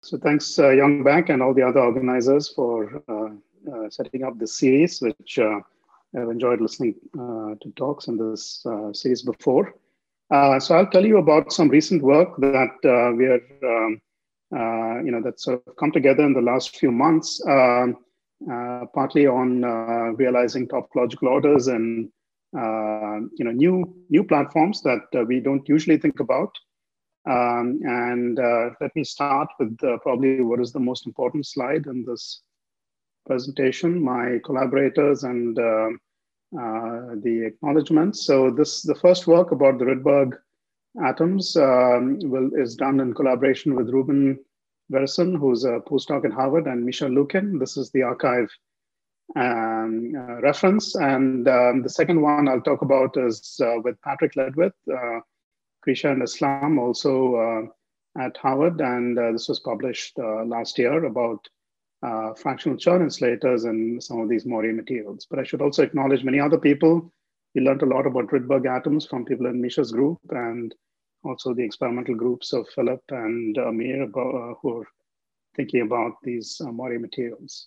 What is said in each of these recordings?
So thanks, Young Bank and all the other organizers for setting up this series, which I've enjoyed listening to talks in this series before. So I'll tell you about some recent work that we are, that sort of come together in the last few months, partly on realizing topological orders and new platforms that we don't usually think about. Let me start with probably what is the most important slide in this presentation, my collaborators and the acknowledgements. So the first work about the Rydberg atoms is done in collaboration with Ruben Verison, who's a postdoc at Harvard, and Misha Lukin. This is the arXiv reference. And the second one I'll talk about is with Patrick Ledwith, Krisha and Islam, also at Harvard, and this was published last year about fractional Chern insulators and some of these Maury materials. But I should also acknowledge many other people. We learned a lot about Rydberg atoms from people in Misha's group and also the experimental groups of Philip and Amir who are thinking about these Maury materials.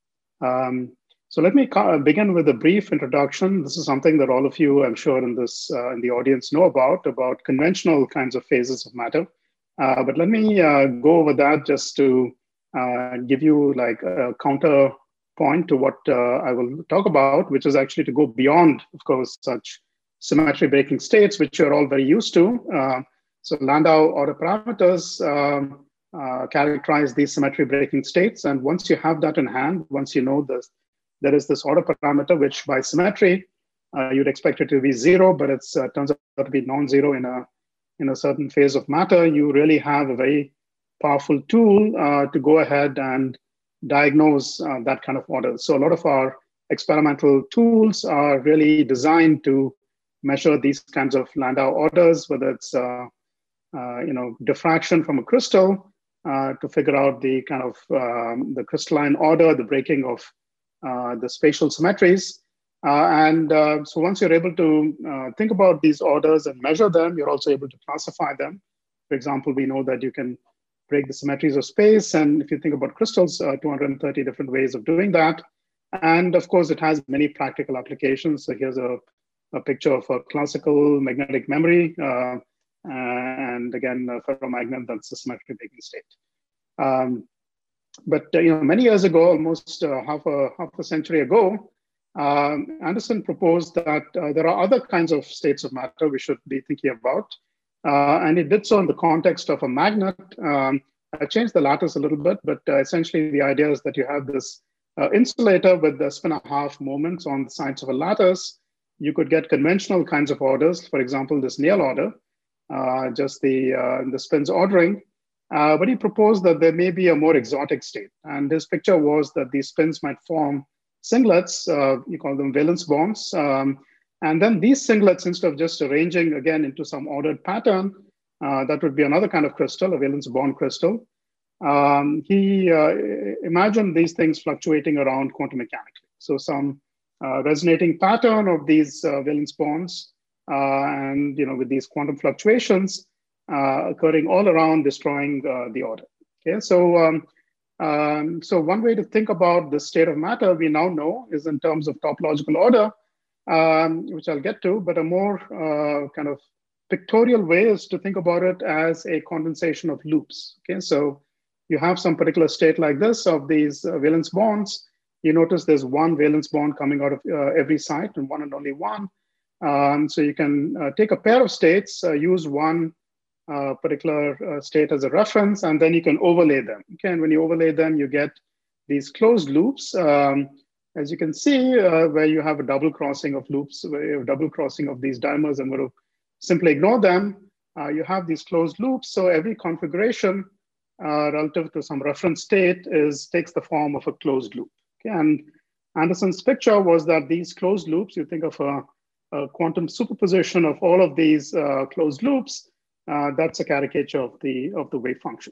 So let me begin with a brief introduction. This is something that all of you, I'm sure, in the audience know about conventional kinds of phases of matter. But let me go over that just to give you like a counterpoint to what I will talk about, which is actually to go beyond, of course, such symmetry breaking states, which you're all very used to. So Landau order parameters characterize these symmetry breaking states. And once you have that in hand, once you know this, there is this order parameter, which by symmetry, you'd expect it to be zero, but it turns out to be non-zero in a certain phase of matter. You really have a very powerful tool to go ahead and diagnose that kind of order. So a lot of our experimental tools are really designed to measure these kinds of Landau orders, whether it's diffraction from a crystal to figure out the kind of the crystalline order, the breaking of the spatial symmetries. So once you're able to think about these orders and measure them, you're also able to classify them. For example, we know that you can break the symmetries of space. And if you think about crystals, 230 different ways of doing that. And of course, it has many practical applications. So here's a picture of a classical magnetic memory. And again, a ferromagnet, that's the symmetry breaking state. But many years ago, almost half a century ago, Anderson proposed that there are other kinds of states of matter we should be thinking about. And he did so in the context of a magnet. I changed the lattice a little bit, but essentially the idea is that you have this insulator with the spin-a-half moments on the sides of a lattice. You could get conventional kinds of orders, for example, this Néel order, just the spins ordering. But he proposed that there may be a more exotic state. And his picture was that these spins might form singlets, you call them valence bonds. And then these singlets, instead of just arranging again into some ordered pattern, that would be another kind of crystal, a valence bond crystal. He imagined these things fluctuating around quantum mechanically. So some resonating pattern of these valence bonds and with these quantum fluctuations occurring all around, destroying the order. Okay, so one way to think about the state of matter we now know is in terms of topological order, which I'll get to, but a more kind of pictorial way is to think about it as a condensation of loops. Okay, so you have some particular state like this of these valence bonds. You notice there's one valence bond coming out of every site, and one and only one. So you can take a pair of states, use one particular state as a reference, and then you can overlay them. Okay, and when you overlay them, you get these closed loops. As you can see, where you have a double crossing of loops, where you have double crossing of these dimers, I'm going to simply ignore them. You have these closed loops. So every configuration relative to some reference state takes the form of a closed loop. Okay, and Anderson's picture was that these closed loops, you think of a quantum superposition of all of these closed loops. That's a caricature of the wave function.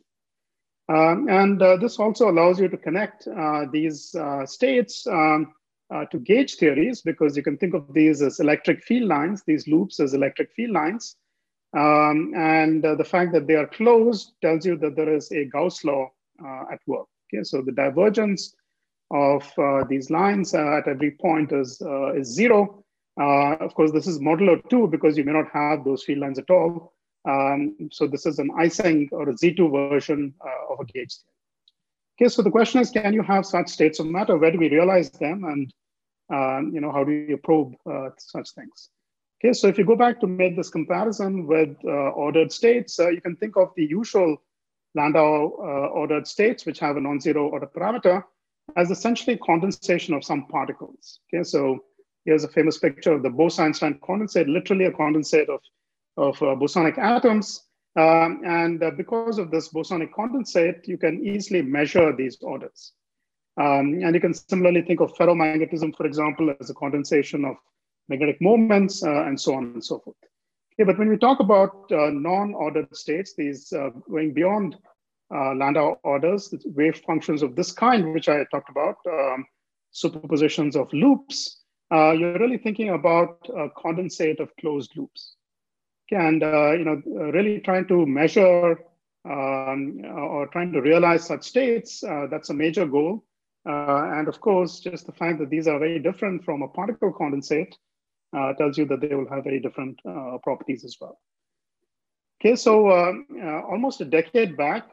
This also allows you to connect these states to gauge theories, because you can think of these as electric field lines, these loops as electric field lines. The fact that they are closed tells you that there is a Gauss law at work. Okay, so the divergence of these lines at every point is zero. Of course, this is modulo 2 because you may not have those field lines at all. So this is an Ising or a Z2 version of a gauge theory. Okay, so the question is, can you have such states of matter? Where do we realize them? And how do you probe such things? Okay, so if you go back to make this comparison with ordered states, you can think of the usual Landau ordered states, which have a non-zero order parameter, as essentially condensation of some particles. Okay, so here's a famous picture of the Bose-Einstein condensate, literally a condensate of bosonic atoms. Because of this bosonic condensate, you can easily measure these orders. And you can similarly think of ferromagnetism, for example, as a condensation of magnetic moments, and so on and so forth. Okay, but when we talk about non-ordered states, these going beyond Landau orders, wave functions of this kind, which I talked about, superpositions of loops, you're really thinking about a condensate of closed loops. Okay, and really trying to measure or trying to realize such states, that's a major goal. And of course, just the fact that these are very different from a particle condensate tells you that they will have very different properties as well. Okay, so almost a decade back,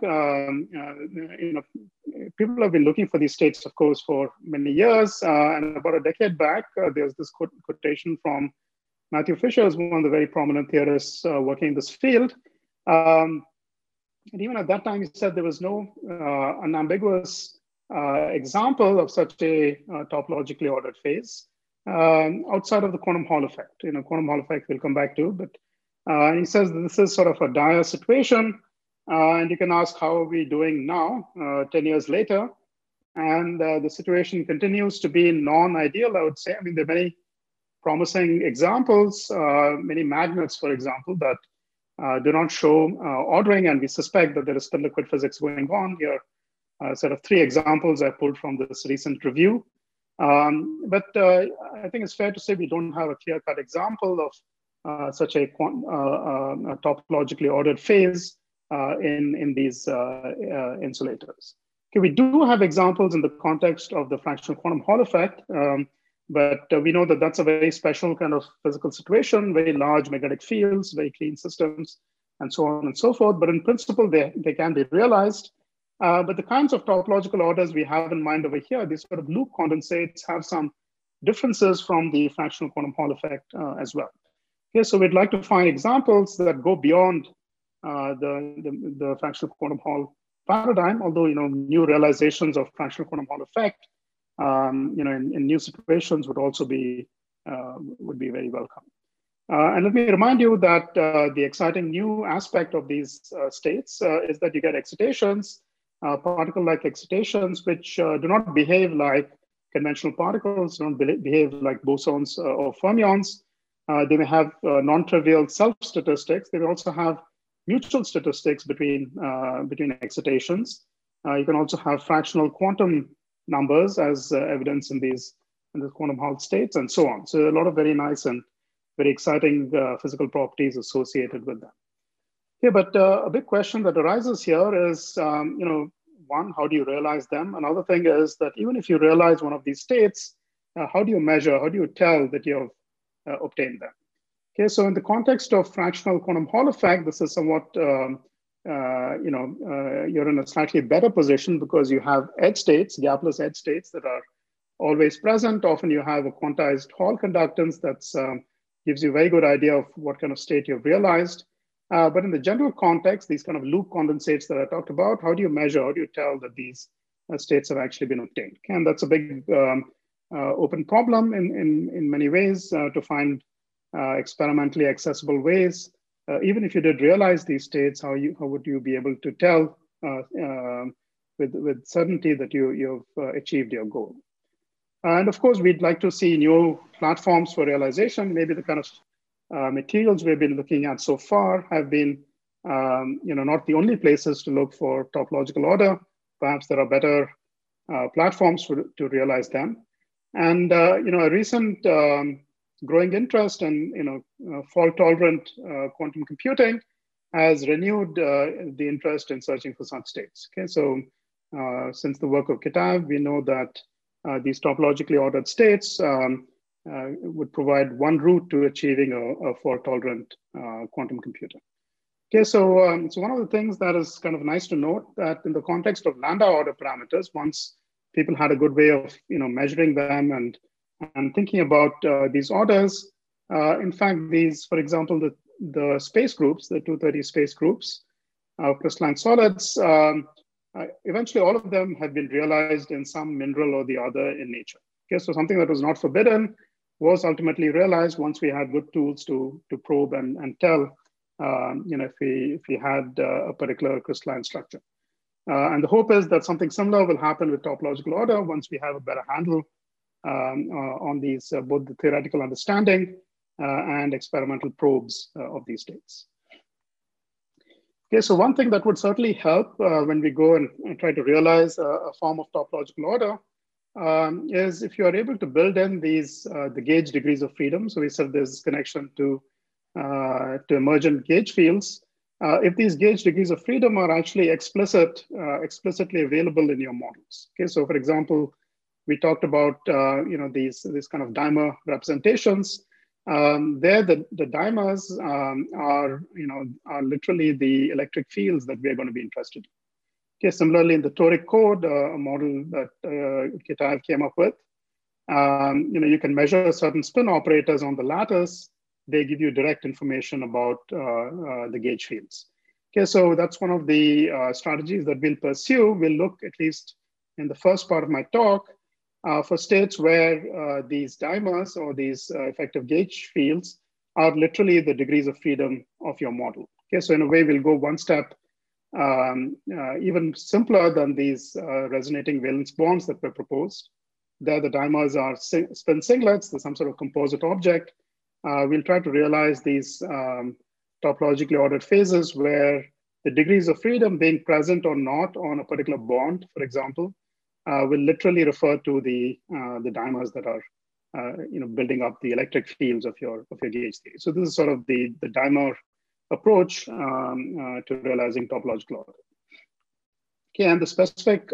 people have been looking for these states, of course, for many years. And about a decade back, there's this quotation from Matthew Fisher, who's one of the very prominent theorists working in this field. And even at that time, he said there was no unambiguous example of such a topologically ordered phase outside of the quantum Hall effect. Quantum Hall effect we'll come back to, but he says that this is sort of a dire situation, and you can ask, how are we doing now, 10 years later? And the situation continues to be non-ideal, I would say. I mean, there are many promising examples, many magnets, for example, that do not show ordering, and we suspect that there is still liquid physics going on here. A set of 3 examples I pulled from this recent review. But I think it's fair to say we don't have a clear-cut example of such a topologically ordered phase in these insulators. Okay, we do have examples in the context of the fractional quantum Hall effect, but we know that that's a very special kind of physical situation, very large magnetic fields, very clean systems, and so on and so forth. But in principle, they can be realized. But the kinds of topological orders we have in mind over here, these sort of loop condensates, have some differences from the fractional quantum Hall effect as well. Okay, so we'd like to find examples that go beyond the fractional quantum Hall paradigm, although new realizations of fractional quantum Hall effect in new situations would also be very welcome. And let me remind you that the exciting new aspect of these states is that you get excitations, particle-like excitations, which do not behave like conventional particles, don't behave like bosons or fermions. They may have non-trivial self-statistics. They may also have mutual statistics between excitations. You can also have fractional quantum numbers as evidence in these quantum Hall states, and so on. So a lot of very nice and very exciting physical properties associated with them. Yeah, but a big question that arises here is, one, how do you realize them? Another thing is that even if you realize one of these states, how do you measure, how do you tell that you've obtained them? Okay, so in the context of fractional quantum Hall effect, this is somewhat, you're in a slightly better position because you have edge states, gapless edge states that are always present. Often you have a quantized Hall conductance that gives you a very good idea of what kind of state you've realized. But in the general context, these kind of loop condensates that I talked about, how do you measure, how do you tell that these states have actually been obtained? And that's a big open problem in many ways to find experimentally accessible ways. Even if you did realize these states, how would you be able to tell with certainty that you've achieved your goal? And of course, we'd like to see new platforms for realization. Maybe the kind of materials we've been looking at so far have been, not the only places to look for topological order. Perhaps there are better platforms to realize them. And a recent growing interest in fault-tolerant quantum computing has renewed the interest in searching for such states. Okay, so since the work of Kitaev, we know that these topologically ordered states would provide one route to achieving a fault-tolerant quantum computer. Okay, so so one of the things that is kind of nice to note that in the context of lambda order parameters, once people had a good way of measuring them and thinking about these orders, in fact, these, for example, the space groups, the 230 space groups of crystalline solids, eventually all of them have been realized in some mineral or the other in nature. Okay, so something that was not forbidden was ultimately realized once we had good tools to probe and tell if we had a particular crystalline structure. And the hope is that something similar will happen with topological order once we have a better handle on these, both the theoretical understanding and experimental probes of these states. Okay, so one thing that would certainly help when we go and try to realize a form of topological order is if you are able to build in these, the gauge degrees of freedom. So we said there's connection to emergent gauge fields. If these gauge degrees of freedom are actually explicitly available in your models. Okay, so for example, we talked about these kind of dimer representations. There, the dimers are literally the electric fields that we are going to be interested in. Okay, similarly, in the toric code, a model that Kitaev came up with, you can measure certain spin operators on the lattice. They give you direct information about the gauge fields. Okay, so that's one of the strategies that we'll pursue. We'll look, at least in the first part of my talk, for states where these dimers or these effective gauge fields are literally the degrees of freedom of your model. Okay, so in a way, we'll go one step even simpler than these resonating valence bonds that were proposed. There, the dimers are spin singlets, there's some sort of composite object. We'll try to realize these topologically ordered phases where the degrees of freedom being present or not on a particular bond, for example, will literally refer to the dimers that are building up the electric fields of your gauge theory. So this is sort of the dimer approach to realizing topological order. Okay, and the specific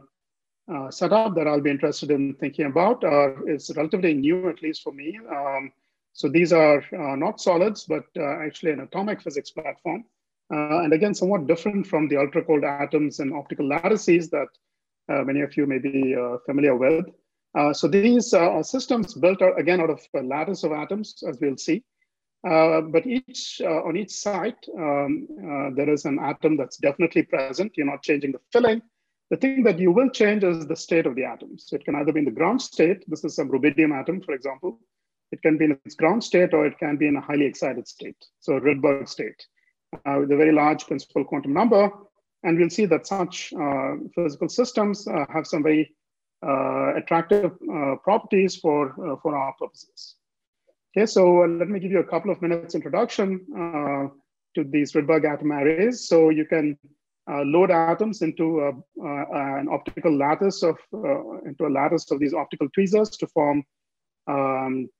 setup that I'll be interested in thinking about is relatively new, at least for me. So these are not solids, but actually an atomic physics platform. And again, somewhat different from the ultra cold atoms and optical lattices that many of you may be familiar with. So these are systems built out, again, out of a lattice of atoms, as we'll see. But on each site, there is an atom that's definitely present. You're not changing the filling. The thing that you will change is the state of the atom. So it can either be in the ground state. This is some rubidium atom, for example. It can be in its ground state, or it can be in a highly excited state, so Rydberg state, with a very large principal quantum number. And we'll see that such physical systems have some very attractive properties for our purposes. Okay, so let me give you a couple of minutes introduction to these Rydberg atom arrays. So you can load atoms into an optical lattice of these optical tweezers to form an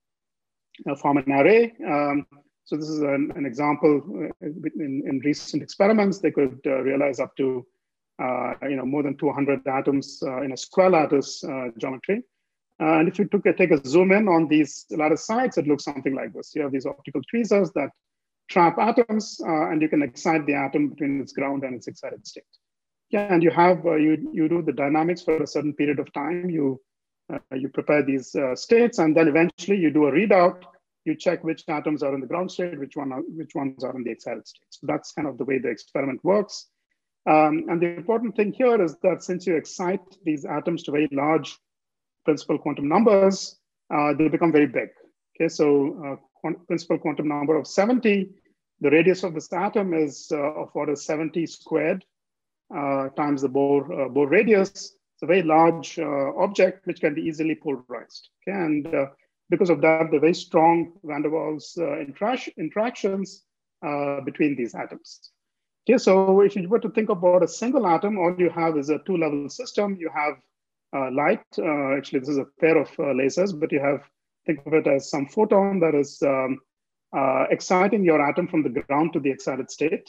array. So this is an example in recent experiments. They could realize up to more than 200 atoms in a square lattice geometry. And if you take a zoom in on these lattice sites, it looks something like this. You have these optical tweezers that trap atoms, and you can excite the atom between its ground and its excited state. Yeah, and you have you do the dynamics for a certain period of time. You prepare these states, and then eventually you do a readout. You check which atoms are in the ground state, which ones are in the excited state. So that's kind of the way the experiment works. And the important thing here is that since you excite these atoms to very large principal quantum numbers, they become very big. Okay, so principal quantum number of 70, the radius of this atom is of order 70 squared times the Bohr radius. It's a very large object which can be easily polarized. Okay, and because of that, the very strong van der Waals interactions between these atoms. Okay, so if you were to think about a single atom, all you have is a two-level system. You have light. Actually, this is a pair of lasers, but you have, think of it as some photon that is exciting your atom from the ground to the excited state.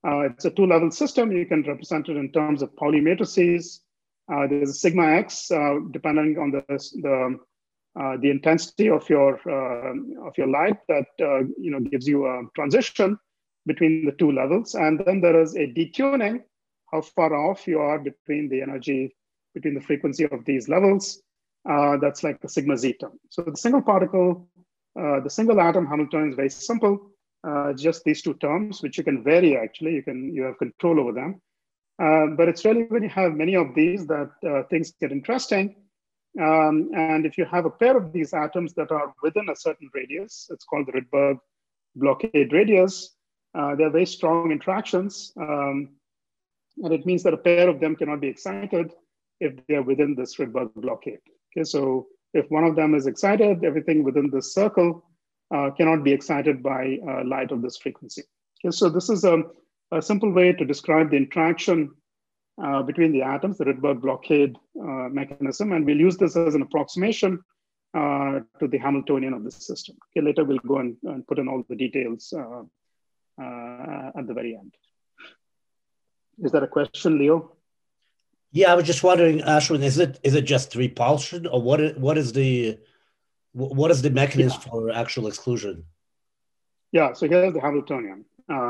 It's a two-level system. You can represent it in terms of Pauli matrices. There's a sigma x, depending on the intensity of your light that gives you a transition between the two levels. And then there is a detuning, how far off you are between the energy, between the frequency of these levels. That's like the sigma z term. So the single particle, the single atom Hamiltonian is very simple. Just these two terms, which you can vary actually. You have control over them. But it's really when you have many of these that things get interesting. And if you have a pair of these atoms that are within a certain radius, it's called the Rydberg blockade radius. They're very strong interactions. And it means that a pair of them cannot be excited if they're within this Rydberg blockade. Okay, so if one of them is excited, everything within this circle cannot be excited by light of this frequency. Okay, so this is a simple way to describe the interaction between the atoms, the Rydberg blockade mechanism, and we'll use this as an approximation to the Hamiltonian of the system. Okay, later we'll go and put in all the details at the very end. Is that a question, Leo? Yeah, I was just wondering, Ashwin, is it just repulsion, or what is the mechanism for actual exclusion? Yeah, so here's the Hamiltonian.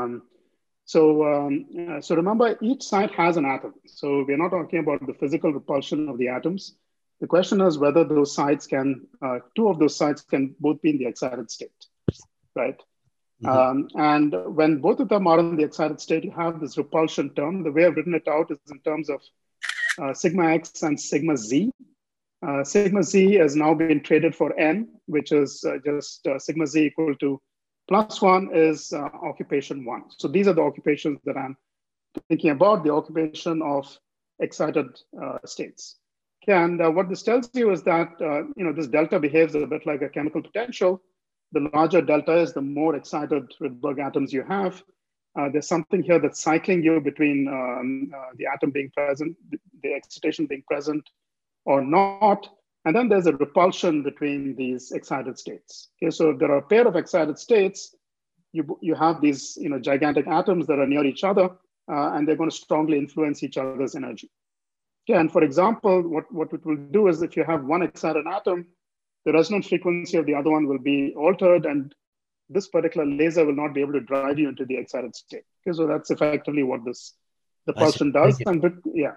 So remember, each site has an atom. So we're not talking about the physical repulsion of the atoms. The question is whether those sites two of those sites can both be in the excited state, right? Mm-hmm. And when both of them are in the excited state, you have this repulsion term. The way I've written it out is in terms of sigma x and sigma z. Sigma z has now been traded for n, which is just sigma z equal to +1 is occupation 1. So these are the occupations that I'm thinking about, the occupation of excited states. Okay, and what this tells you is that this delta behaves a bit like a chemical potential. The larger delta is, the more excited Rydberg atoms you have. There's something here that's cycling you between the atom being present, the excitation being present or not. And then there's a repulsion between these excited states. Okay, so if there are a pair of excited states, you have these gigantic atoms that are near each other, and they're going to strongly influence each other's energy. Okay, and for example, what it will do is if you have one excited atom, the resonance frequency of the other one will be altered, and this particular laser will not be able to drive you into the excited state. Okay, so that's effectively what the repulsion does. And yeah,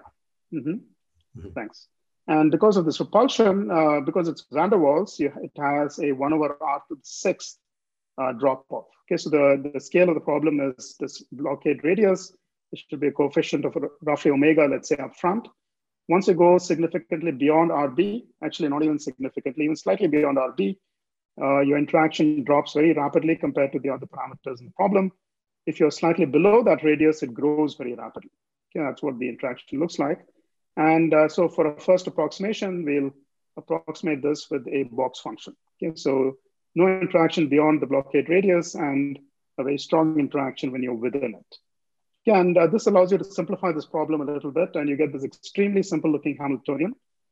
thanks. And because of this repulsion, because it's van der Waals, it has a 1/r⁶ drop off. Okay, so the scale of the problem is this blockade radius. It should be a coefficient of roughly omega, let's say up front. Once you go significantly beyond RB, actually not even significantly, even slightly beyond RB, your interaction drops very rapidly compared to the other parameters in the problem. If you're slightly below that radius, it grows very rapidly. Okay, that's what the interaction looks like. And so for a first approximation, we'll approximate this with a box function. Okay, so no interaction beyond the blockade radius and a very strong interaction when you're within it. Okay, and this allows you to simplify this problem a little bit, and you get this extremely simple looking Hamiltonian.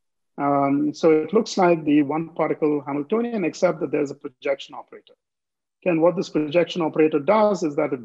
So it looks like the one particle Hamiltonian, except that there's a projection operator. Okay, and what this projection operator does is that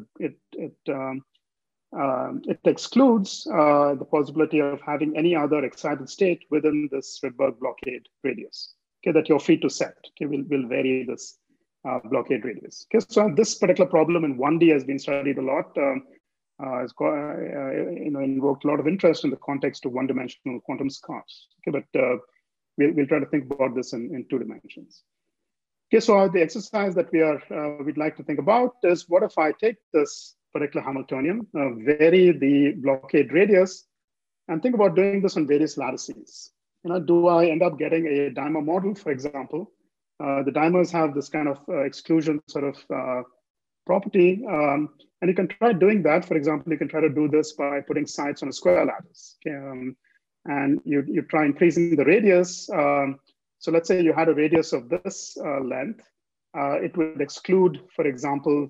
it excludes the possibility of having any other excited state within this Rydberg blockade radius. Okay, that you're free to set. Okay, we'll vary this blockade radius. Okay, so this particular problem in 1D has been studied a lot. It's invoked a lot of interest in the context of one-dimensional quantum scars. Okay, but we'll try to think about this in 2 dimensions. Okay, so the exercise that we'd like to think about is, what if I take this particular Hamiltonian, vary the blockade radius, and think about doing this on various lattices. Do I end up getting a dimer model, for example? The dimers have this kind of exclusion sort of property. And you can try doing that. For example, you can try to do this by putting sites on a square lattice. Okay? And you try increasing the radius. So let's say you had a radius of this length. It would exclude, for example,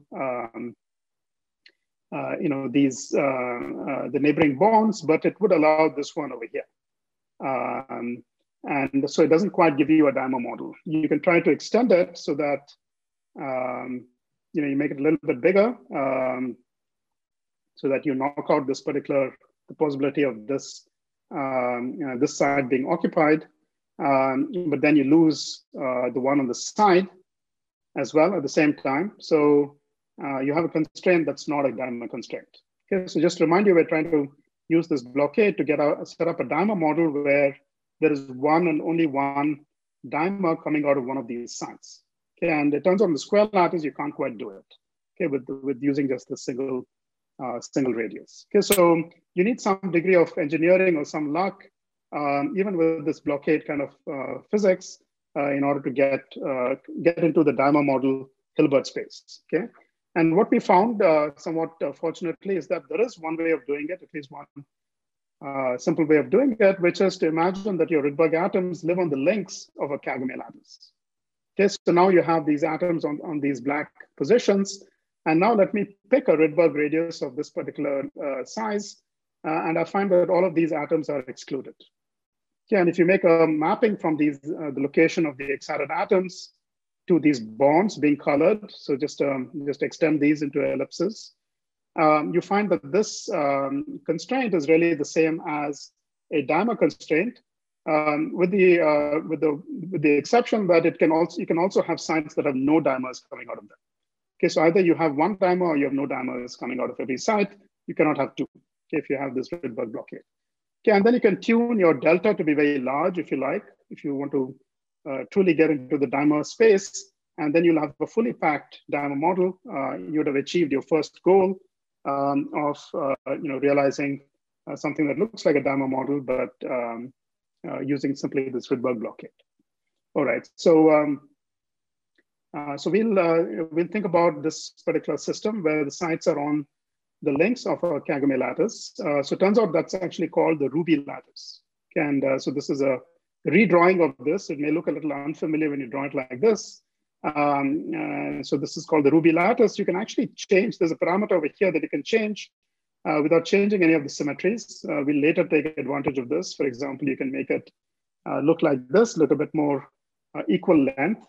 the neighboring bonds, but it would allow this one over here. And so it doesn't quite give you a dimer model. You can try to extend it so that you make it a little bit bigger. so that you knock out the possibility of this this side being occupied, but then you lose the one on the side as well at the same time. So you have a constraint that's not a dimer constraint. Okay, so just to remind you, we're trying to use this blockade to set up a dimer model where there is one and only one dimer coming out of one of these sides. Okay, and it turns out on the square lattice, you can't quite do it. Okay, with using just the single radius. Okay, so you need some degree of engineering or some luck, even with this blockade kind of physics, in order to get into the dimer model Hilbert space. Okay, and what we found, somewhat fortunately, is that there is one way of doing it, at least one simple way of doing it, which is to imagine that your Rydberg atoms live on the links of a Kagame lattice. Okay, so now you have these atoms on these black positions. And now let me pick a Rydberg radius of this particular size. And I find that all of these atoms are excluded. Okay, and if you make a mapping from these, the location of the excited atoms to these bonds being colored, so just extend these into ellipses, you find that this constraint is really the same as a dimer constraint, with the exception that you can also have sites that have no dimers coming out of them. Okay, so either you have one dimer or you have no dimers coming out of every site. You cannot have two, okay, if you have this Rydberg blockade. Okay, and then you can tune your delta to be very large if you like, if you want to truly get into the dimer space, and then you'll have a fully packed dimer model. You would have achieved your first goal of realizing something that looks like a dimer model, but using simply this Rydberg blockade. All right, so so we'll think about this particular system where the sites are on the links of a Kagame lattice. So it turns out that's actually called the Ruby lattice. And so this is a redrawing of this. It may look a little unfamiliar when you draw it like this. So this is called the Ruby lattice. You can actually change, there's a parameter over here that you can change without changing any of the symmetries. We'll later take advantage of this. For example, you can make it look like this, look a bit more equal length.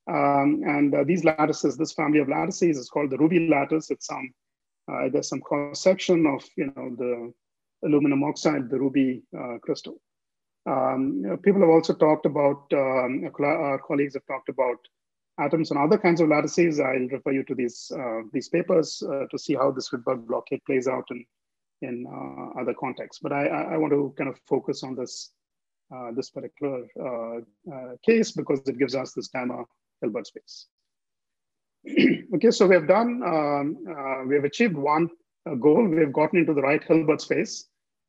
These lattices, this family of lattices is called the Ruby lattice. It's there's some cross section of the aluminum oxide, the ruby crystal. People have also talked about, our colleagues have talked about atoms and other kinds of lattices. I'll refer you to these papers to see how this Rydberg blockade plays out in other contexts. But I want to kind of focus on this particular case because it gives us this dimer Hilbert space. Okay, so we have done, we have achieved one goal. We have gotten into the right Hilbert space.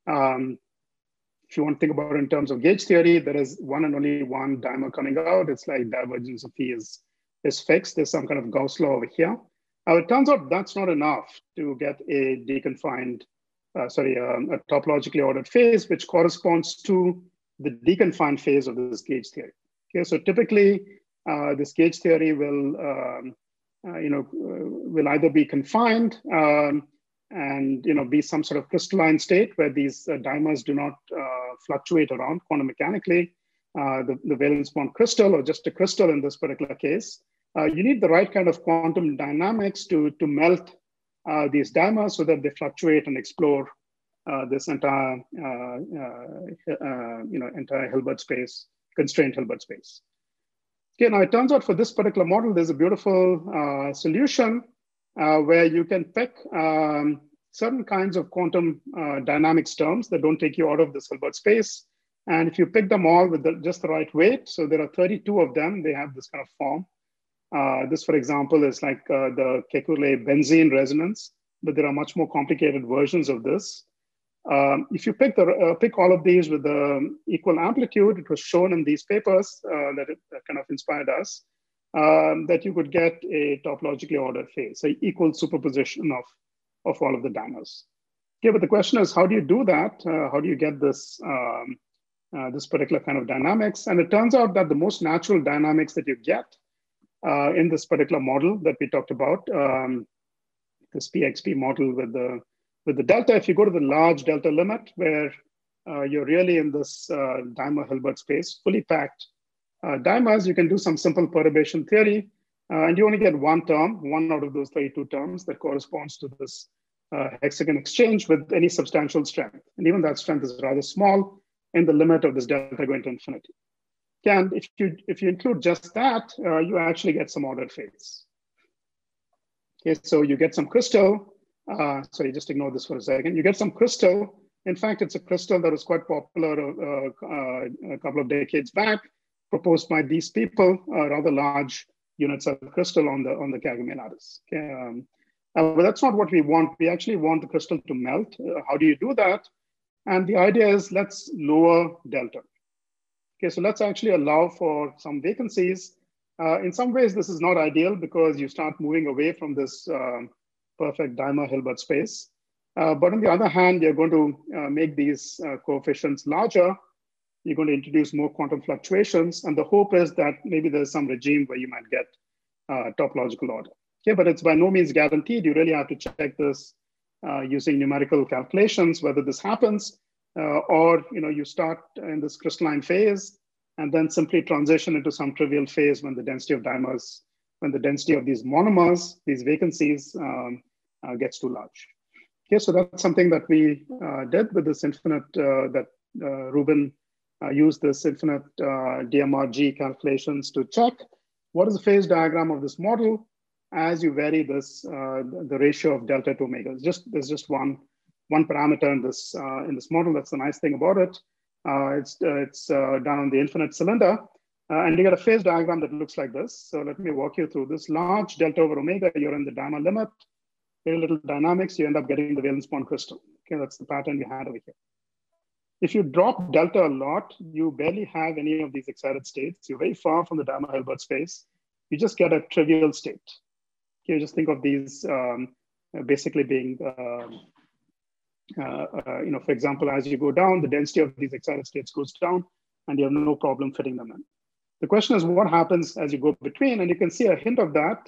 If you want to think about it in terms of gauge theory, there is one and only one dimer coming out. It's like divergence of phi is fixed. There's some kind of Gauss law over here. It turns out that's not enough to get a deconfined, a topologically ordered phase, which corresponds to the deconfined phase of this gauge theory. Okay, so typically this gauge theory will either be confined and be some sort of crystalline state where these dimers do not fluctuate around quantum mechanically, the valence bond crystal or just a crystal in this particular case. You need the right kind of quantum dynamics to melt these dimers so that they fluctuate and explore this entire entire Hilbert space, constrained Hilbert space. Okay, now it turns out for this particular model, there's a beautiful solution where you can pick certain kinds of quantum dynamics terms that don't take you out of this Hilbert space. And if you pick them all with just the right weight, so there are 32 of them, they have this kind of form. This, for example, is like the Kekulé benzene resonance, but there are much more complicated versions of this. If you pick all of these with the equal amplitude, it was shown in these papers that kind of inspired us, that you could get a topologically ordered phase, so equal superposition of all of the dimers. Okay, but the question is, how do you do that? How do you get this, this particular kind of dynamics? And it turns out that the most natural dynamics that you get in this particular model that we talked about, this PXP model with the delta, if you go to the large delta limit where you're really in this dimer Hilbert space, fully packed dimers, you can do some simple perturbation theory, and you only get one term, one out of those 32 terms that corresponds to this hexagon exchange with any substantial strength. And even that strength is rather small in the limit of this delta going to infinity. And if you include just that, you actually get some ordered phase. Okay, so you get some crystal. Sorry, just ignore this for a second. You get some crystal. In fact, it's a crystal that was quite popular a couple of decades back, proposed by these people, rather large units of crystal on the Kagame lattice. Okay, but that's not what we want. We actually want the crystal to melt. How do you do that? And the idea is let's lower delta. Okay, so let's actually allow for some vacancies. In some ways, this is not ideal because you start moving away from this perfect Daimer-Hilbert space. But on the other hand, you're going to make these coefficients larger. You're going to introduce more quantum fluctuations. And the hope is that maybe there's some regime where you might get topological order. Okay, but it's by no means guaranteed. You really have to check this using numerical calculations, whether this happens, or you start in this crystalline phase and then simply transition into some trivial phase when the density of dimers, when the density of these monomers, these vacancies gets too large. Okay, so that's something that we did with this infinite, that Rubin used this infinite DMRG calculations to check what is the phase diagram of this model as you vary this, the ratio of delta to omega. There's just one parameter in this model. That's the nice thing about it. It's down on the infinite cylinder, and you get a phase diagram that looks like this. So let me walk you through this large delta over omega. You're in the Daimer limit, very little dynamics. You end up getting the valence bond crystal. Okay, that's the pattern we had over here. If you drop delta a lot, you barely have any of these excited states. You're very far from the Daimer-Hilbert space. You just get a trivial state. Okay, just think of these basically being for example, as you go down, the density of these excited states goes down and you have no problem fitting them in. The question is what happens as you go between, and you can see a hint of that,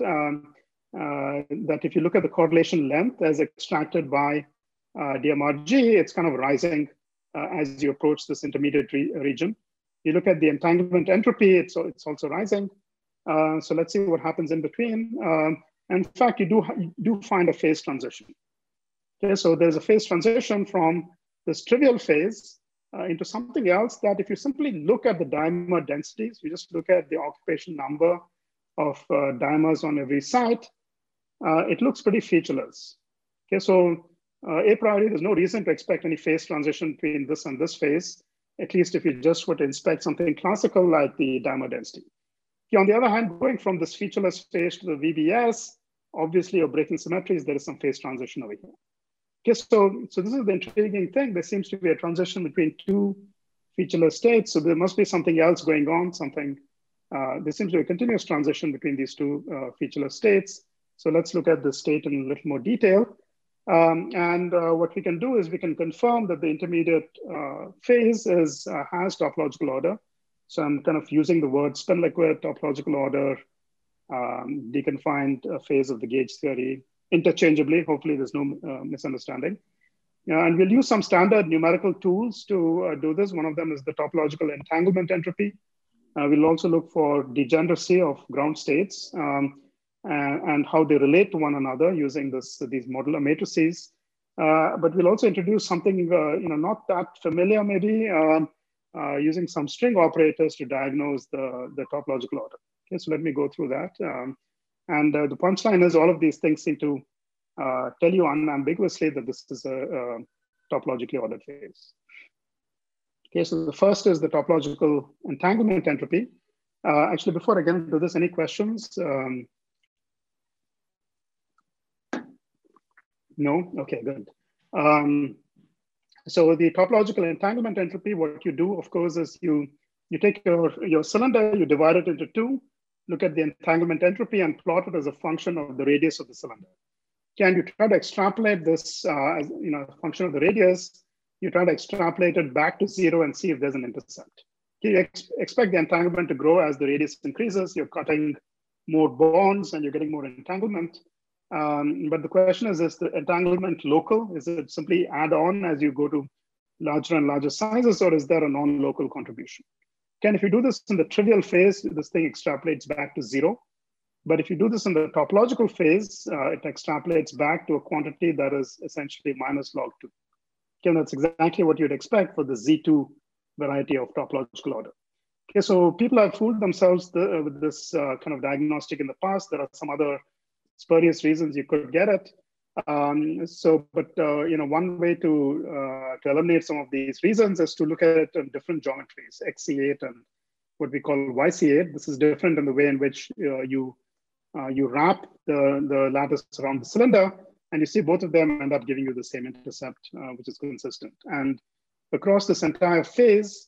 that if you look at the correlation length as extracted by DMRG, it's kind of rising as you approach this intermediate region. You look at the entanglement entropy, it's also rising. So let's see what happens in between. In fact, you do find a phase transition. Okay, so there's a phase transition from this trivial phase into something else that if you simply look at the dimer densities, you just look at the occupation number of dimers on every site, it looks pretty featureless. Okay, so a priori, there's no reason to expect any phase transition between this and this phase, at least if you just were to inspect something classical like the dimer density. Okay, on the other hand, going from this featureless phase to the VBS, obviously you're breaking symmetries, there is some phase transition over here. Okay, so this is the intriguing thing. There seems to be a transition between two featureless states. So there must be something else going on, there seems to be a continuous transition between these two featureless states. So let's look at the state in a little more detail. What we can do is we can confirm that the intermediate phase has topological order. So I'm kind of using the word spin liquid, topological order, deconfined phase of the gauge theory interchangeably. Hopefully there's no misunderstanding. And we'll use some standard numerical tools to do this. One of them is the topological entanglement entropy. We'll also look for degeneracy of ground states and how they relate to one another using these modular matrices. But we'll also introduce something not that familiar maybe, using some string operators to diagnose the topological order. Okay, so let me go through that. The punchline is all of these things seem to tell you unambiguously that this is a topologically ordered phase. Okay, so the first is the topological entanglement entropy. Actually, before I get into this, any questions? No? Okay, good. So the topological entanglement entropy, what you do, of course, is you take your cylinder, you divide it into two, look at the entanglement entropy and plot it as a function of the radius of the cylinder. Can you try to extrapolate this as a function of the radius? You try to extrapolate it back to zero and see if there's an intercept. You expect the entanglement to grow as the radius increases. You're cutting more bonds and you're getting more entanglement. But the question is the entanglement local? Is it simply add on as you go to larger and larger sizes, or is there a non-local contribution? If you do this in the trivial phase, this thing extrapolates back to zero. But if you do this in the topological phase, it extrapolates back to a quantity that is essentially minus log 2. Okay, that's exactly what you'd expect for the Z2 variety of topological order. Okay, so people have fooled themselves with this kind of diagnostic in the past. There are some other spurious reasons you could get it. One way to eliminate some of these reasons is to look at it in different geometries, XC8 and what we call YC8. This is different in the way in which you wrap the lattice around the cylinder, and you see both of them end up giving you the same intercept, which is consistent. And across this entire phase,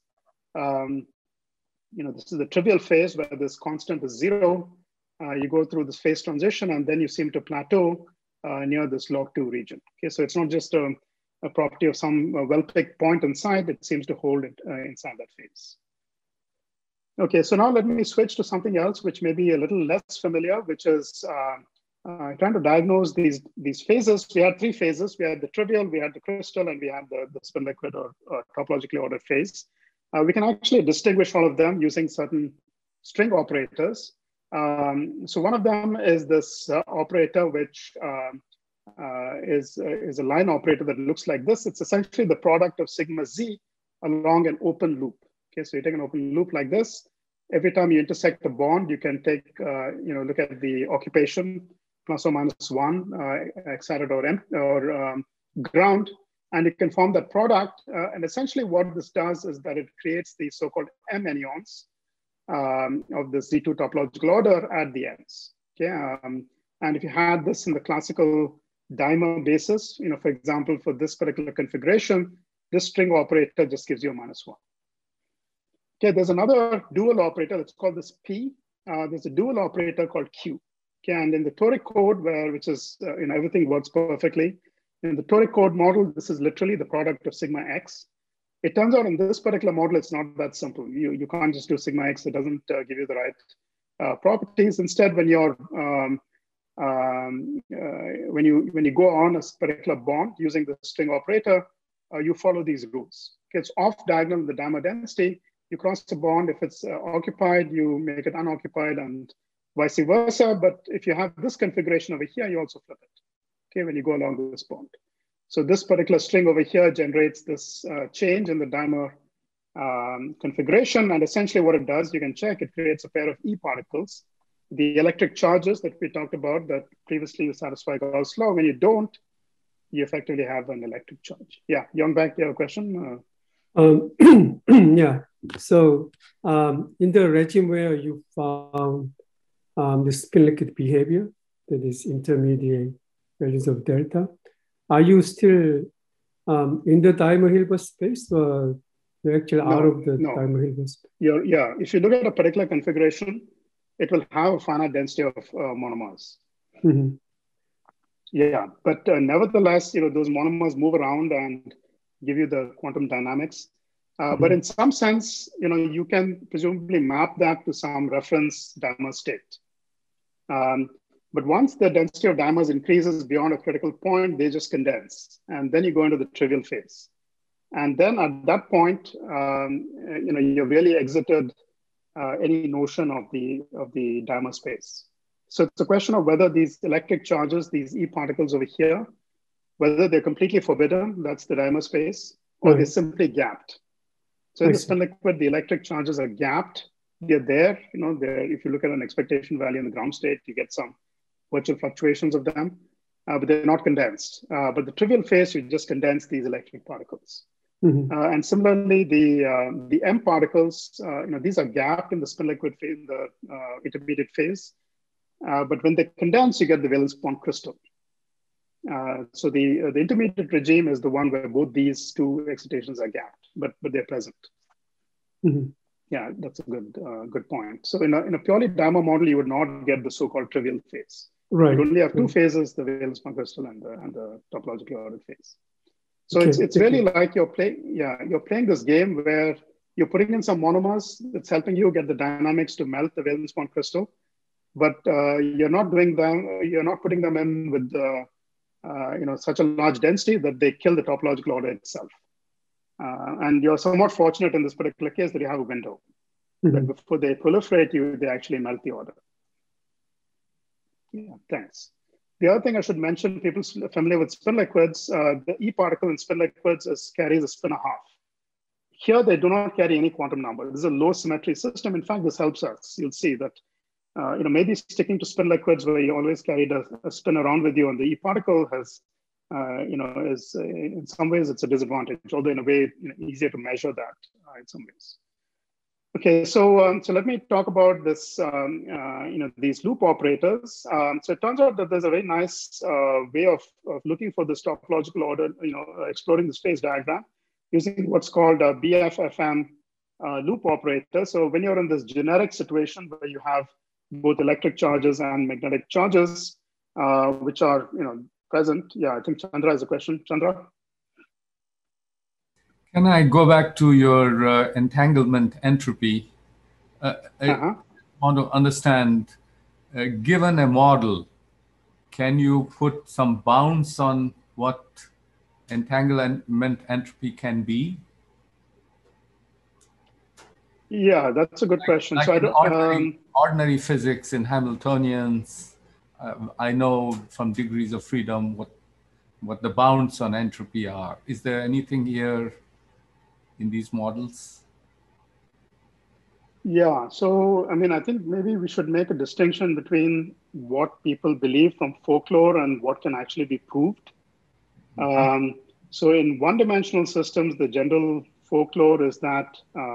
this is the trivial phase where this constant is 0. You go through this phase transition, and then you seem to plateau near this log 2 region. Okay, so it's not just a property of some well-picked point inside, it seems to hold it inside that phase. Okay, so now let me switch to something else which may be a little less familiar, which is trying to diagnose these phases. We had 3 phases. We had the trivial, we had the crystal, and we had the spin liquid or topologically ordered phase. We can actually distinguish all of them using certain string operators. So one of them is this operator, which is a line operator that looks like this. It's essentially the product of sigma z along an open loop. Okay, so you take an open loop like this. Every time you intersect a bond, you can take, look at the occupation plus or minus 1, excited or ground, and you can form that product. And essentially what this does is that it creates the so-called M anyons of the Z2 topological order at the ends. Okay, and if you had this in the classical dimer basis, for example, for this particular configuration, this string operator just gives you a -1. Okay, there's another dual operator that's called this P. There's a dual operator called Q. Okay, and in the toric code, which is everything works perfectly. In the toric code model, this is literally the product of sigma x. It turns out in this particular model, it's not that simple. You can't just do sigma x. It doesn't give you the right properties. Instead, when you're when you go on a particular bond using the string operator, you follow these rules. Okay, it's off diagonal in the dimer density. You cross the bond. If it's occupied, you make it unoccupied, and vice versa. But if you have this configuration over here, you also flip it. Okay, when you go along this bond. So this particular string over here generates this change in the dimer configuration. And essentially what it does, you can check, it creates a pair of E particles. The electric charges that we talked about that previously you satisfy Gauss law. When you don't, you effectively have an electric charge. Yeah, Yongbak, you have a question? Yeah, so in the regime where you found the spin liquid behavior, that is intermediate values of delta, are you still in the Dimer-Hilbert space, or you're actually out of the Dimer-Hilbert space? Yeah, if you look at a particular configuration, it will have a finite density of monomers. Mm-hmm. Yeah, but nevertheless, those monomers move around and give you the quantum dynamics. But in some sense, you can presumably map that to some reference dimer state. But once the density of dimers increases beyond a critical point, they just condense. And then you go into the trivial phase. And then at that point, you've really exited any notion of the dimer space. So it's a question of whether these electric charges, these E particles over here, whether they're completely forbidden, that's the dimer space, or they're simply gapped. So in the spin liquid, the electric charges are gapped. They're there, if you look at an expectation value in the ground state, you get some virtual fluctuations of them, but they're not condensed. But the trivial phase, you just condense these electric particles. Mm-hmm. And similarly, the M particles, these are gapped in the spin liquid phase, the intermediate phase. But when they condense, you get the valence bond crystal. So the intermediate regime is the one where both these two excitations are gapped, but they're present. Mm-hmm. Yeah, that's a good point. So in a purely dimer model, you would not get the so-called trivial phase. Right. You only have two phases: the valence bond crystal and the topologically ordered phase. So it's really like you're playing this game where you're putting in some monomers that's helping you get the dynamics to melt the valence bond crystal, but you're not putting them in with such a large density that they kill the topological order itself. And you're somewhat fortunate in this particular case that you have a window. Mm-hmm. That before they proliferate, they actually melt the order. Yeah, thanks. The other thing I should mention, people familiar with spin liquids, the E particle in spin liquids carries a spin 1/2. Here, they do not carry any quantum number. This is a low symmetry system. In fact, this helps us. You'll see that maybe sticking to spin liquids where you always carried a spin around with you on the E particle has, is in some ways it's a disadvantage, although in a way easier to measure that in some ways. Okay, so let me talk about this, these loop operators. So it turns out that there's a very nice way of looking for this topological order, exploring the space diagram using what's called a BFFM loop operator. So when you're in this generic situation where you have both electric charges and magnetic charges, which are present. Yeah, I think Chandra has a question. Chandra? Can I go back to your entanglement entropy? I want to understand, given a model, can you put some bounds on what entanglement entropy can be? Yeah, that's a good question. Like so I don't, ordinary physics in Hamiltonians, I know from degrees of freedom what the bounds on entropy are. Is there anything here in these models? Yeah, so I think maybe we should make a distinction between what people believe from folklore and what can actually be proved. So in one-dimensional systems, the general folklore is that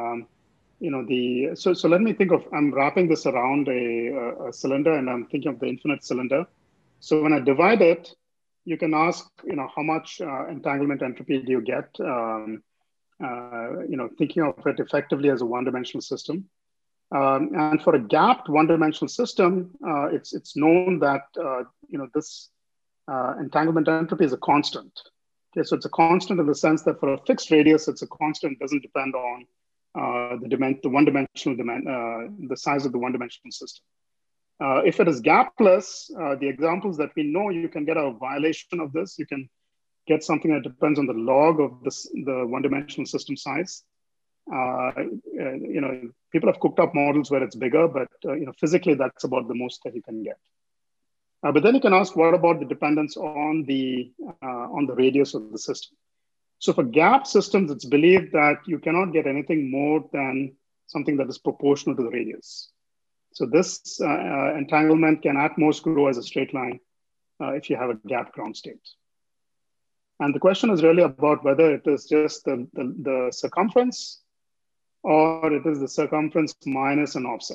so let me think of, I'm wrapping this around a cylinder and I'm thinking of the infinite cylinder. So when I divide it, you can ask, how much entanglement entropy do you get? Thinking of it effectively as a one-dimensional system. And for a gapped one-dimensional system, it's known that, this entanglement entropy is a constant. Okay, so it's a constant in the sense that for a fixed radius, it's a constant, doesn't depend on the size of the one-dimensional system. If it is gapless, the examples that we know, you can get a violation of this. You can get something that depends on the log of the one-dimensional system size. People have cooked up models where it's bigger, but physically that's about the most that you can get. But then you can ask, what about the dependence on the radius of the system? So for gap systems, it's believed that you cannot get anything more than something that is proportional to the radius. So this entanglement can at most grow as a straight line if you have a gap ground state. And the question is really about whether it is just the circumference or it is the circumference minus an offset.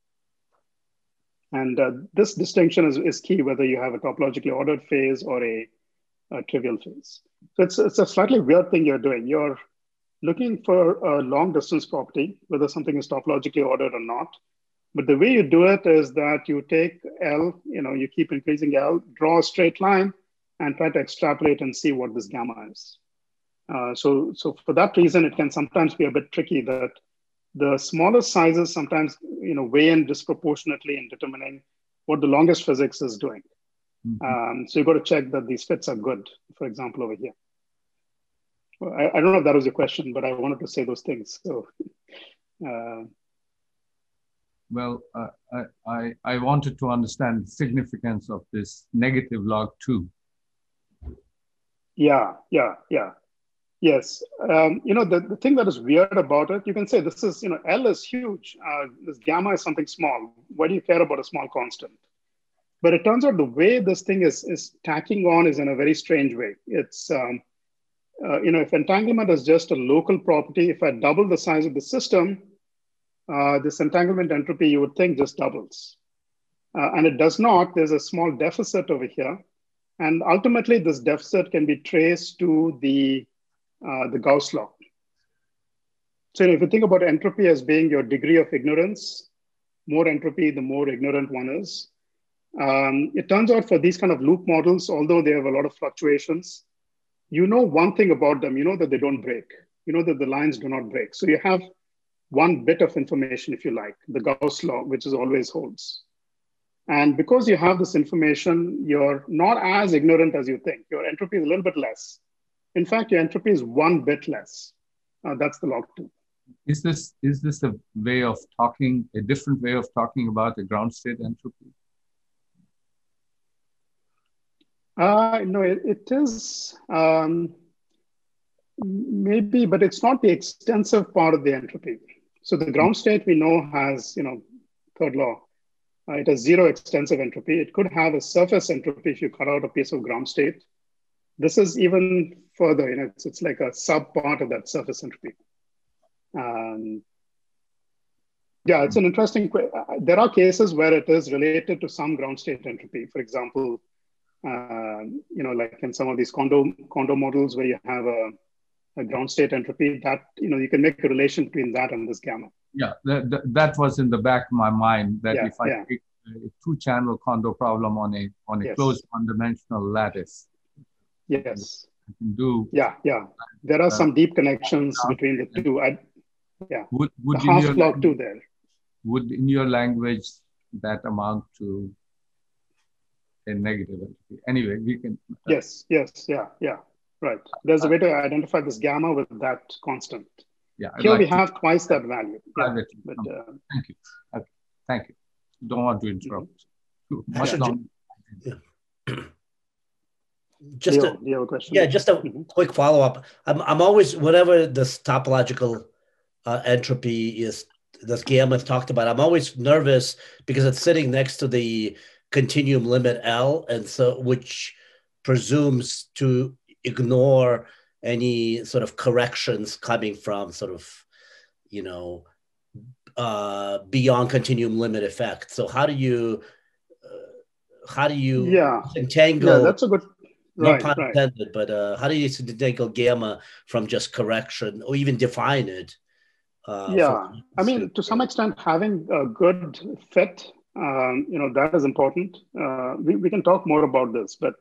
And this distinction is key, whether you have a topologically ordered phase or a trivial phase. So it's a slightly weird thing you're doing. You're looking for a long distance property, whether something is topologically ordered or not. But the way you do it is that you take L, you keep increasing L, draw a straight line, and try to extrapolate and see what this gamma is. So for that reason, it can sometimes be a bit tricky that the smaller sizes sometimes weigh in disproportionately in determining what the longest physics is doing. Mm-hmm. So you've got to check that these fits are good, for example, over here. Well, I don't know if that was your question, but I wanted to say those things. So, well, I wanted to understand the significance of this negative log 2. Yeah. Yes. The thing that is weird about it, you can say this is, L is huge. This gamma is something small. Why do you care about a small constant? But it turns out the way this thing is tacking on is in a very strange way. It's, if entanglement is just a local property, if I double the size of the system, this entanglement entropy, you would think, just doubles. And it does not. There's a small deficit over here. And ultimately, this deficit can be traced to the Gauss law. So if you think about entropy as being your degree of ignorance, more entropy, the more ignorant one is. It turns out for these kind of loop models, although they have a lot of fluctuations, one thing about them, that they don't break. That the lines do not break. So you have one bit of information, if you like, the Gauss law, which is always holds. And because you have this information, you're not as ignorant as you think. Your entropy is a little bit less. In fact, your entropy is one bit less. That's the log 2. Is this a way of talking, a different way of talking about the ground state entropy? No, it is maybe, but it's not the extensive part of the entropy. So the ground state we know has, third law. It has zero extensive entropy. It could have a surface entropy if you cut out a piece of ground state. This is even further, it's like a sub part of that surface entropy. Yeah, it's an interesting. There are cases where it is related to some ground state entropy. For example, like in some of these condo models where you have a ground state entropy, that you can make a relation between that and this gamma. Yeah, that was in the back of my mind, that if I take a two-channel condo problem on a closed one-dimensional lattice. Yes. I can do. Yeah. There are some deep connections between the two. Would the half log 2 there. Would in your language that amount to a negative entropy? Anyway, we can. Yes. Yeah. Right. There's a way to identify this gamma with that constant. Yeah. Here we have twice that value. Thank you. Okay. Thank you. Don't want to interrupt. Just Leo, you have a question? Yeah, just a quick follow-up. I'm always, whenever this topological entropy is, this gamma is talked about, I'm always nervous because it's sitting next to the continuum limit L, and so which presumes to ignore any sort of corrections coming from sort of, beyond continuum limit effect. So how do you entangle? Yeah, that's a good. No pun intended, but how do you disentangle gamma from just correction or even define it? I mean, to some extent, having a good fit, that is important. We can talk more about this, but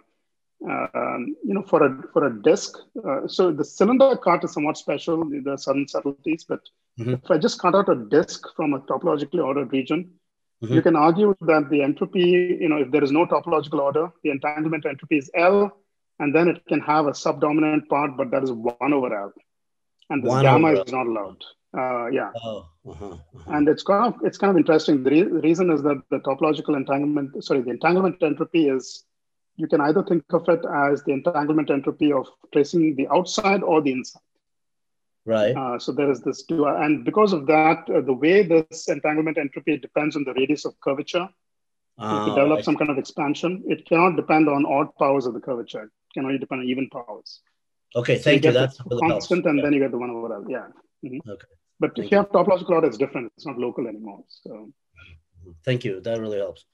for a disk, so the cylinder cut is somewhat special. There are certain subtleties, but if I just cut out a disk from a topologically ordered region, you can argue that the entropy, if there is no topological order, the entanglement entropy is L, and then it can have a subdominant part, but that is 1 over L. And this gamma is not allowed. And it's kind of interesting. The reason is that the topological entanglement, the entanglement entropy is, you can either think of it as the entanglement entropy of tracing the outside or the inside. Right. So there is this two, and because of that, the way this entanglement entropy depends on the radius of curvature. If you develop some kind of expansion, it cannot depend on odd powers of the curvature. It can only depend on even powers. Okay, thank you. That's really constant, helps. And then you get the 1 over L. Yeah. Okay. But if you have topological order, it's different. It's not local anymore. So. Thank you. That really helps.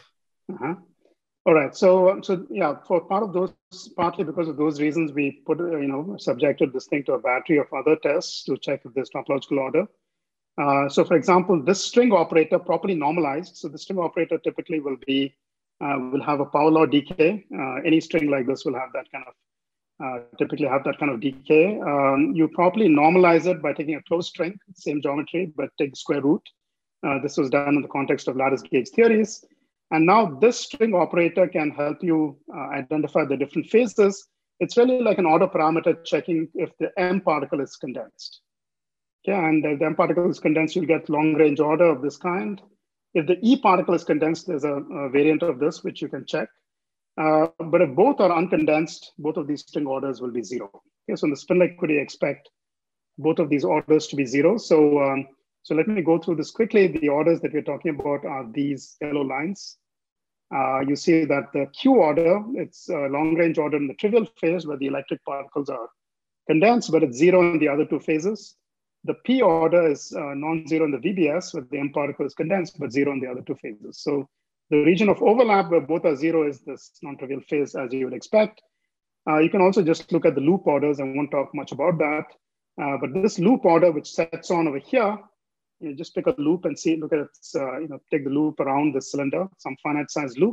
All right. So for part of those, partly because of those reasons, we put, subjected this thing to a battery of other tests to check if there's topological order. So for example, this string operator properly normalized. So the string operator typically will have a power law decay. Any string like this will have that kind of, typically have that kind of decay. You properly normalize it by taking a closed string, same geometry, but take the square root. This was done in the context of lattice gauge theories. And now this string operator can help you identify the different phases. It's really like an order parameter checking if the M particle is condensed. Okay, and if the M particle is condensed, you'll get long range order of this kind. If the E particle is condensed, there's a variant of this, which you can check. But if both are uncondensed, both of these string orders will be 0. Okay, so in the spin liquidity, expect both of these orders to be 0. So let me go through this quickly. The orders that we're talking about are these yellow lines. You see that the Q order, it's a long range order in the trivial phase where the electric particles are condensed, but it's 0 in the other two phases. The P order is non-zero in the VBS where the M particle is condensed, but 0 in the other two phases. So the region of overlap where both are 0 is this non-trivial phase, as you would expect. You can also just look at the loop orders. I won't talk much about that. But this loop order, which sets on over here, you just pick a loop and see, look at it, take the loop around the cylinder, some finite size loop.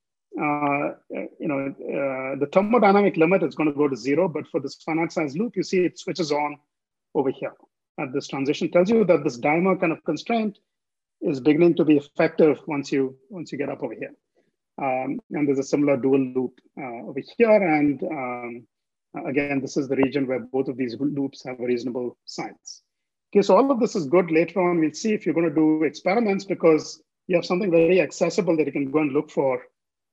The thermodynamic limit is going to go to 0, but for this finite size loop, you see it switches on over here. At this transition tells you that this dimer kind of constraint is beginning to be effective once you get up over here. And there's a similar dual loop over here. And again, this is the region where both of these loops have a reasonable size. Okay, so all of this is good. Later on, we'll see if you're going to do experiments because you have something very accessible that you can go and look for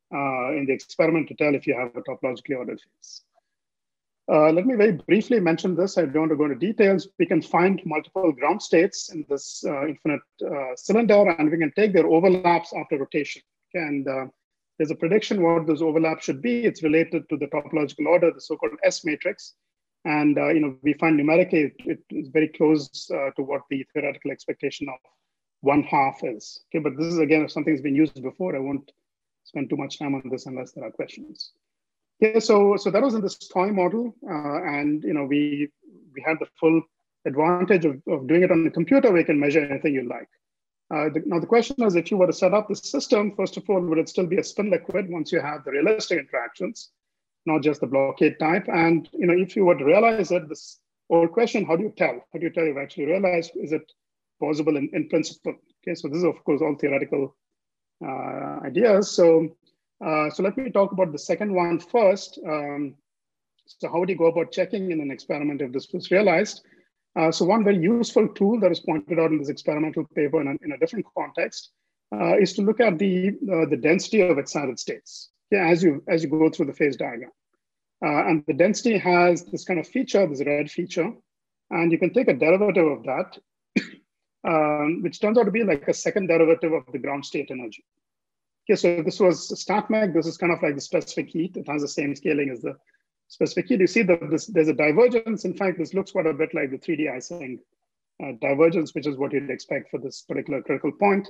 in the experiment to tell if you have a topologically ordered phase. Let me very briefly mention this. I don't want to go into details. We can find multiple ground states in this infinite cylinder, and we can take their overlaps after rotation. And there's a prediction what those overlaps should be. It's related to the topological order, the so-called S matrix. And we find numerically it is very close to what the theoretical expectation of 1/2 is. Okay, but this is again something that's been used before. I won't spend too much time on this unless there are questions. Yeah, so that was in this toy model, and we had the full advantage of doing it on the computer. We can measure anything you like. Now the question is, if you were to set up the system, first of all, would it still be a spin liquid once you have the realistic interactions, not just the blockade type? And if you were to realize it, this old question, how do you tell? How do you tell you've actually realized? Is it possible in principle? Okay, so this is of course all theoretical ideas. So let me talk about the second one first. So how would you go about checking in an experiment if this was realized? So one very useful tool that is pointed out in this experimental paper in a different context is to look at the density of excited states, as you go through the phase diagram. And the density has this kind of feature, this red feature, and you can take a derivative of that, which turns out to be like a second derivative of the ground state energy. Okay, so this was StatMech. This is kind of like the specific heat. It has the same scaling as the specific heat. You see that there's a divergence. In fact, this looks quite a bit like the 3D Ising divergence, which is what you'd expect for this particular critical point.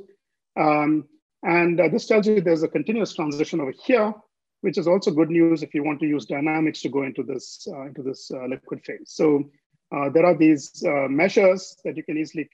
This tells you there's a continuous transition over here, which is also good news if you want to use dynamics to go into this liquid phase. So there are these measures that you can easily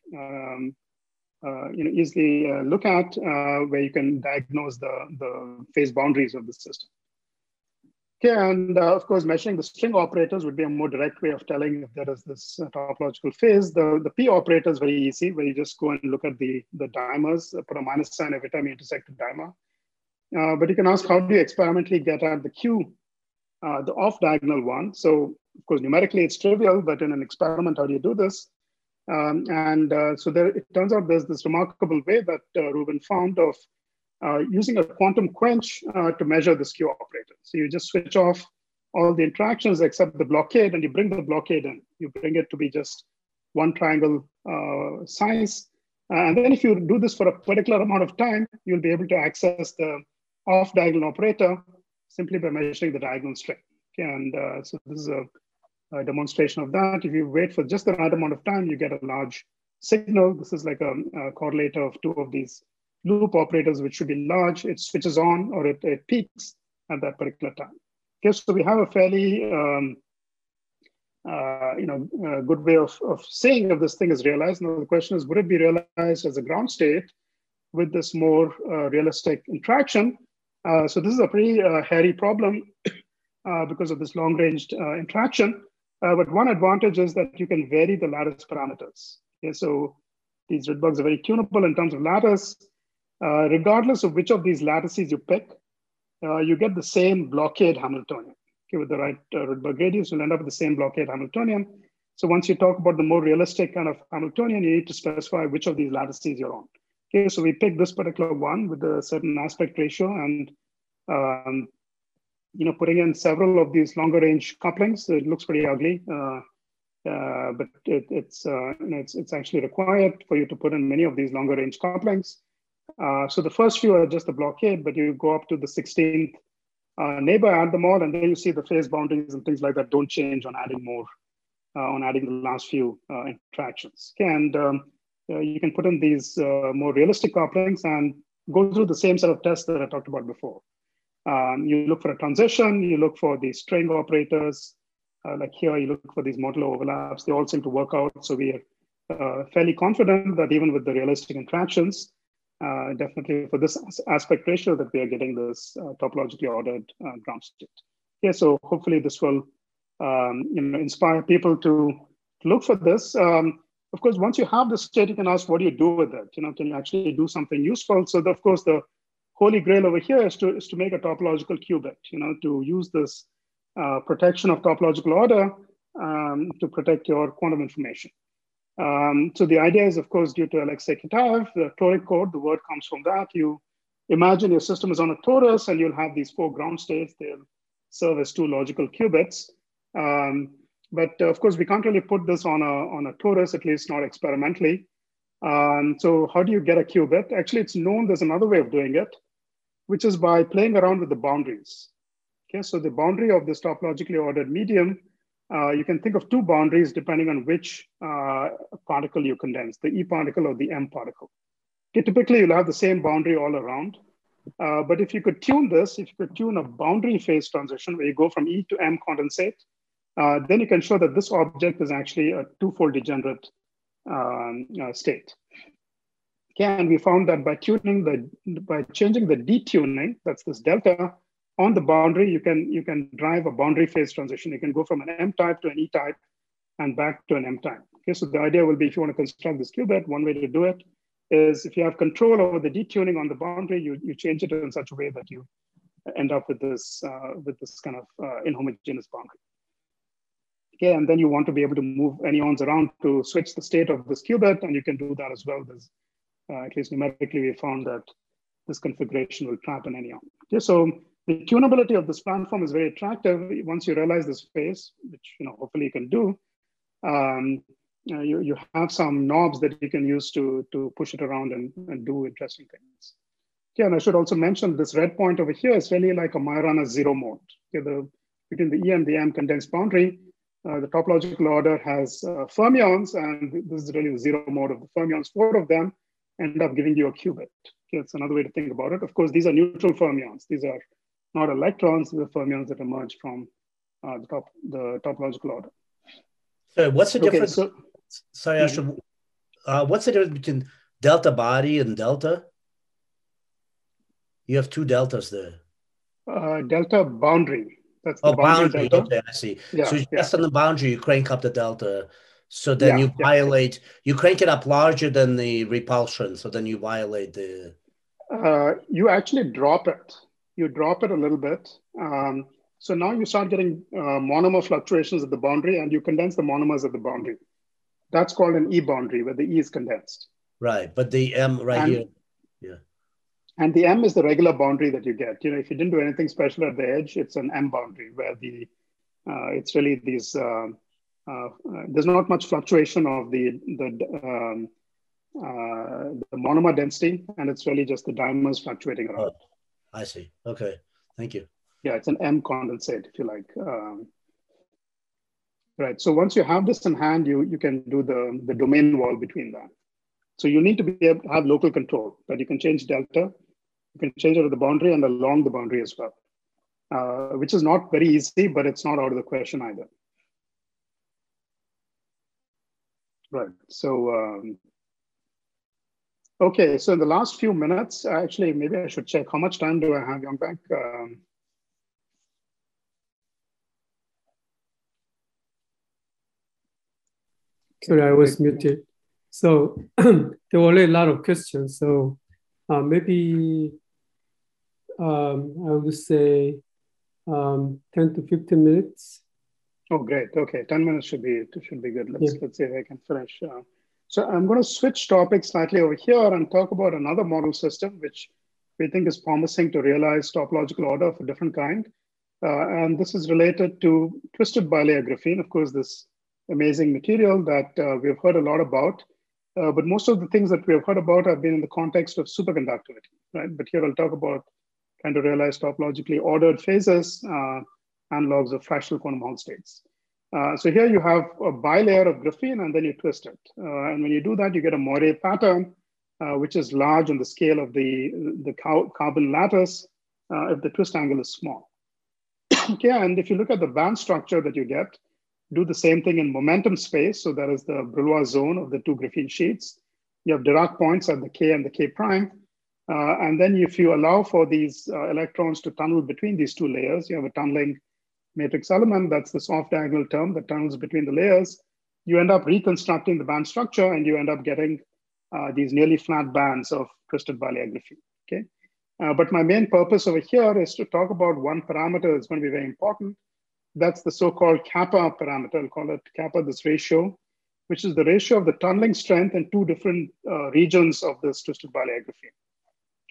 look at where you can diagnose the phase boundaries of the system. Okay, and of course, measuring the string operators would be a more direct way of telling if there is this topological phase. The P operator is very easy, where you just go and look at the dimers, put a minus sign every time you intersect a dimer. But you can ask, how do you experimentally get at the Q, the off-diagonal one? So of course, numerically it's trivial, but in an experiment, how do you do this? So it turns out there's this remarkable way that Ruben found of using a quantum quench to measure this Q operator. So you just switch off all the interactions except the blockade, and you bring the blockade in. You bring it to be just one triangle size. And then if you do this for a particular amount of time, you'll be able to access the off-diagonal operator simply by measuring the diagonal string. Okay, and so this is a demonstration of that. If you wait for just the right amount of time, you get a large signal. This is like a correlator of two of these loop operators, which should be large. It switches on or it peaks at that particular time. Okay, so we have a fairly good way of saying if this thing is realized. Now the question is, would it be realized as a ground state with this more realistic interaction? So this is a pretty hairy problem because of this long-range interaction. But one advantage is that you can vary the lattice parameters. Okay, so these Rydbergs are very tunable in terms of lattice. Regardless of which of these lattices you pick, you get the same blockade Hamiltonian. Okay, with the right Rydberg radius, you'll end up with the same blockade Hamiltonian. So once you talk about the more realistic kind of Hamiltonian, you need to specify which of these lattices you're on. Okay, so we pick this particular one with a certain aspect ratio, and putting in several of these longer range couplings. So it looks pretty ugly, but it's actually required for you to put in many of these longer range couplings. So the first few are just the blockade, but you go up to the 16th neighbor, add them all, and then you see the phase boundaries and things like that don't change on adding more, on adding the last few interactions. Okay, and you can put in these more realistic couplings and go through the same set of tests that I talked about before. You look for a transition, you look for the string operators, like here you look for these modular overlaps. They all seem to work out. So we are fairly confident that even with the realistic interactions, definitely for this aspect ratio, that we are getting this topologically ordered ground state. Okay, so hopefully this will inspire people to look for this. Of course, once you have the state, you can ask, what do you do with it? Can you actually do something useful? So of course, the holy grail over here is to make a topological qubit, to use this protection of topological order to protect your quantum information. So the idea is, of course, due to Alexei Kitaev, the Toric code, the word comes from that. You imagine your system is on a torus and you'll have these 4 ground states. They'll serve as 2 logical qubits. But of course, we can't really put this on a torus, at least not experimentally. So how do you get a qubit? Actually, it's known there's another way of doing it, which is by playing around with the boundaries. Okay, so the boundary of this topologically ordered medium, you can think of 2 boundaries depending on which particle you condense, the E particle or the M particle. Okay, typically, you'll have the same boundary all around. But if you could tune this, if you could tune a boundary phase transition where you go from E to M condensate, then you can show that this object is actually a 2-fold degenerate state. Okay, and we found that by changing the detuning, that's this delta, on the boundary, you can drive a boundary phase transition. You can go from an M type to an E type and back to an M type. Okay, so the idea will be if you want to construct this qubit, one way to do it is if you have control over the detuning on the boundary, you change it in such a way that you end up with this kind of inhomogeneous boundary. Okay, and then you want to be able to move anyons around to switch the state of this qubit, and you can do that as well. There's, at least numerically, we found that this configuration will trap an anyon. Okay, so the tunability of this platform is very attractive. Once you realize this phase, which hopefully you can do, you have some knobs that you can use to push it around and do interesting things. Okay, and I should also mention this red point over here is really like a Majorana 0 mode. Okay, between the E and the M condensed boundary, the topological order has fermions, and this is really the 0 mode of the fermions. 4 of them end up giving you a qubit. Okay, it's another way to think about it. Of course, these are neutral fermions. These are not electrons, these are fermions that emerge from the topological order. So what's the difference? So, sorry, Ashram. What's the difference between delta body and delta? You have 2 deltas there. Delta boundary. That's the boundary delta. Okay, I see. Yeah, so just on the boundary, you crank up the delta. So then you violate, you crank it up larger than the repulsion. So then you violate the... you actually drop it. You drop it a little bit. So now you start getting monomer fluctuations at the boundary, and you condense the monomers at the boundary. That's called an E boundary, where the E is condensed. Right, but the M here, yeah. And the M is the regular boundary that you get. If you didn't do anything special at the edge, it's an M boundary, where it's really these, there's not much fluctuation of the monomer density, and it's really just the dimers fluctuating around. Oh, I see. Okay, thank you. Yeah, it's an M condensate, if you like. Right. So once you have this in hand, you can do the domain wall between that. So you need to be able to have local control, that you can change delta, you can change it at the boundary and along the boundary as well, which is not very easy, but it's not out of the question either. Right. So, okay. So in the last few minutes, actually, maybe I should check how much time do I have, Yongpak? Sorry, I was muted. So there were already a lot of questions. So maybe I would say 10 to 15 minutes. Oh, great. Okay, 10 minutes should be good. Let's see if I can finish. So I'm going to switch topics slightly over here and talk about another model system, which we think is promising to realize topological order of a different kind. And this is related to twisted bilayer graphene. Of course, this amazing material that we've heard a lot about. But most of the things that we have heard about have been in the context of superconductivity, right? But here I'll talk about trying to realize topologically ordered phases, analogs of fractional quantum Hall states. So here you have a bilayer of graphene, and then you twist it. And when you do that, you get a moire pattern, which is large on the scale of the carbon lattice if the twist angle is small. Okay, and if you look at the band structure that you get, do the same thing in momentum space. So that is the Brillouin zone of the 2 graphene sheets. You have Dirac points at the K and the K prime. And then if you allow for these electrons to tunnel between these 2 layers, you have a tunneling matrix element. That's this off-diagonal term that tunnels between the layers. You end up reconstructing the band structure, and you end up getting these nearly flat bands of twisted bilayer graphene. Okay, but my main purpose over here is to talk about one parameter that's going to be very important. That's the so-called kappa parameter. I'll call it kappa, this ratio, which is the ratio of the tunneling strength in 2 different regions of this twisted bilayer graphene.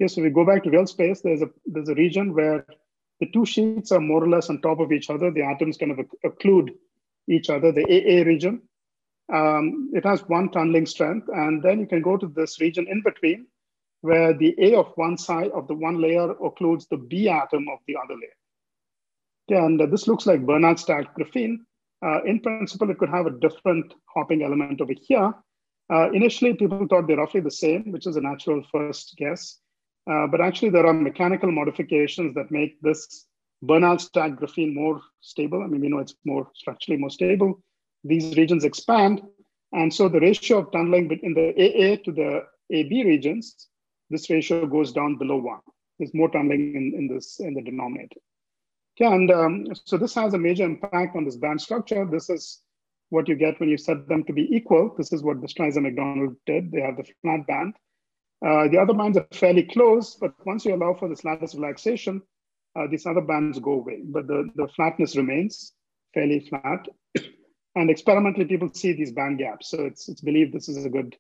Okay, so we go back to real space. There's a region where the two sheets are more or less on top of each other. The atoms kind of occlude each other, the AA region. It has one tunneling strength. And then you can go to this region in between where the A of one side of the one layer occludes the B atom of the other layer. Okay, and this looks like Bernard stacked graphene. In principle, it could have a different hopping element over here. Initially, people thought they're roughly the same, which is a natural first guess. But actually, there are mechanical modifications that make this Bernard stacked graphene more stable. I mean, we know it's more structurally more stable. These regions expand. And so the ratio of tunneling between the AA to the AB regions, this ratio goes down below 1. There's more tunneling in the denominator. Okay, and so this has a major impact on this band structure. This is what you get when you set them to be equal. This is what the Streisand-McDonald did. They have the flat band. The other bands are fairly close, but once you allow for this lattice relaxation, these other bands go away, but the flatness remains fairly flat. And experimentally, people see these band gaps. So it's believed this is a good,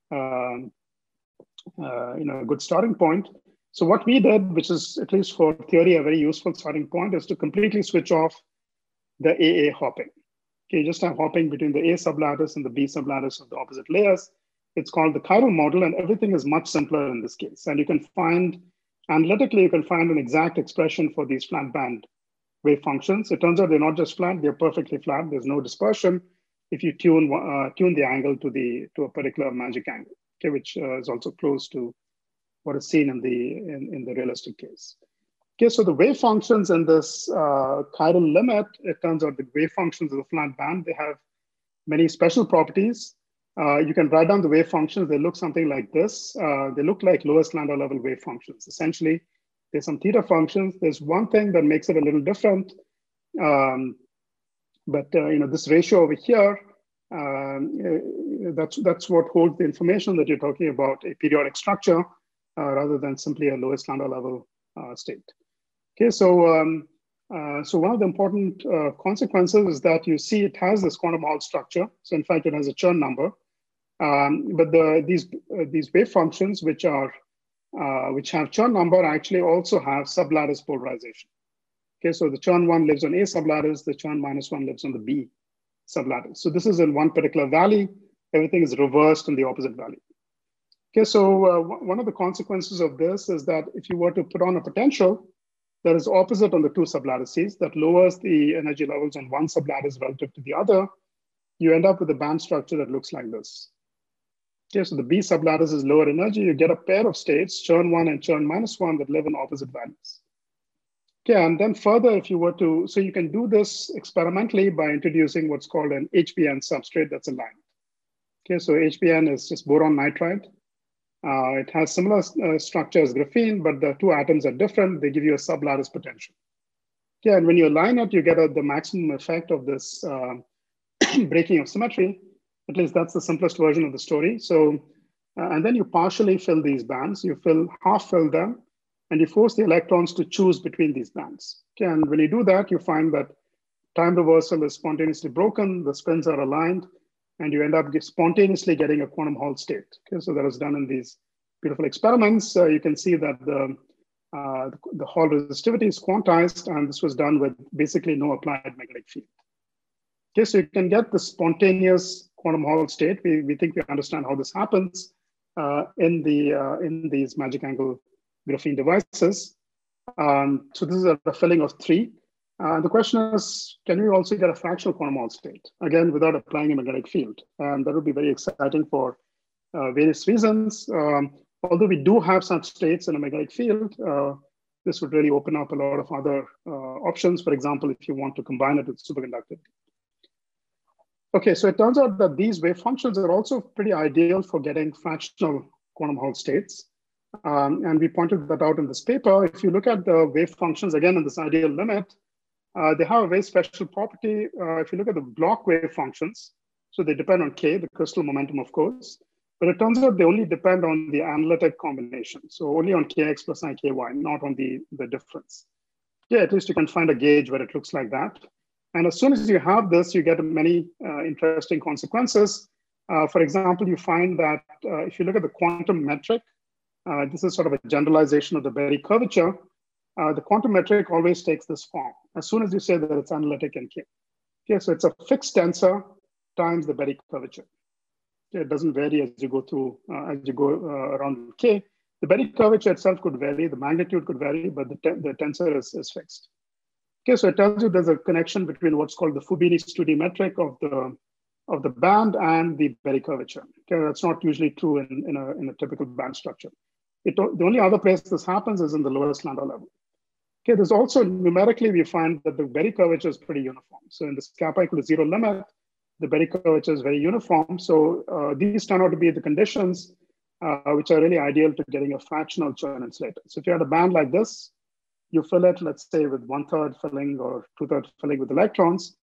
good starting point. So what we did, which is at least for theory a very useful starting point, is to completely switch off the AA hopping. Okay, you just have hopping between the A sublattice and the B sublattice of the opposite layers. It's called the chiral model, and everything is much simpler in this case. And you can find, analytically, you can find an exact expression for these flat band wave functions. It turns out they're not just flat, they're perfectly flat. There's no dispersion if you tune the angle to a particular magic angle, okay, which is also close to what is seen in the realistic case. Okay, so the wave functions in this chiral limit, it turns out the wave functions of the flat band, they have many special properties. You can write down the wave functions. They look something like this. They look like lowest Landau level wave functions. Essentially, there's some theta functions. There's one thing that makes it a little different. This ratio over here, that's what holds the information that you're talking about, a periodic structure, rather than simply a lowest Landau level state. Okay, so one of the important consequences is that you see it has this quantum Hall structure. So in fact, it has a Chern number. But these wave functions, which have Chern number, actually also have sublattice polarization. Okay, so the Chern 1 lives on A sublattice, the Chern -1 lives on the B sublattice. So this is in one particular valley. Everything is reversed in the opposite valley. Okay, so one of the consequences of this is that if you were to put on a potential that is opposite on the two sublattices, that lowers the energy levels on one sublattice relative to the other, you end up with a band structure that looks like this. Okay, so the B sublattice is lower energy. You get a pair of states, Chern 1 and Chern -1, that live in opposite values. Okay, and then further, if you were to, so you can do this experimentally by introducing what's called an HBN substrate that's aligned. Okay, so HBN is just boron nitride. It has similar structure as graphene, but the two atoms are different. They give you a sublattice potential. Okay, and when you align it, you get the maximum effect of this breaking of symmetry. At least that's the simplest version of the story. So, and then you partially fill these bands. You half fill them, and you force the electrons to choose between these bands. Okay, and when you do that, you find that time reversal is spontaneously broken, the spins are aligned, and you end up spontaneously getting a quantum Hall state. Okay, so that was done in these beautiful experiments. You can see that the Hall resistivity is quantized, and this was done with basically no applied magnetic field. Okay, so you can get the spontaneous quantum Hall state. We think we understand how this happens in these magic angle graphene devices. So this is a filling of 3. The question is, can we also get a fractional quantum Hall state? Again, without applying a magnetic field. And that would be very exciting for various reasons. Although we do have such states in a magnetic field, this would really open up a lot of other options. For example, if you want to combine it with superconductivity. Okay, so it turns out that these wave functions are also pretty ideal for getting fractional quantum Hall states. And we pointed that out in this paper. If you look at the wave functions, again, in this ideal limit, they have a very special property. If you look at the block wave functions, so they depend on K, the crystal momentum, of course, but it turns out they only depend on the analytic combination. So only on Kx plus Iky, not on the difference. Yeah, at least you can find a gauge where it looks like that. And as soon as you have this, you get many interesting consequences. For example, you find that if you look at the quantum metric This is sort of a generalization of the Berry curvature. The quantum metric always takes this form as soon as you say that it's analytic in K. Okay, so it's a fixed tensor times the Berry curvature. It doesn't vary as you go through, around K. The Berry curvature itself could vary, the magnitude could vary, but the tensor is fixed. Okay, so it tells you there's a connection between what's called the Fubini's 2D metric of the band and the Berry curvature. Okay, that's not usually true in a typical band structure. The only other place this happens is in the lowest Landau level. Okay, there's also numerically we find that the Berry curvature is pretty uniform. So in this kappa equal to 0 limit, the Berry curvature is very uniform. So these turn out to be the conditions which are really ideal to getting a fractional Chern insulator. So if you had a band like this, you fill it, let's say, with 1/3 filling or 2/3 filling with electrons.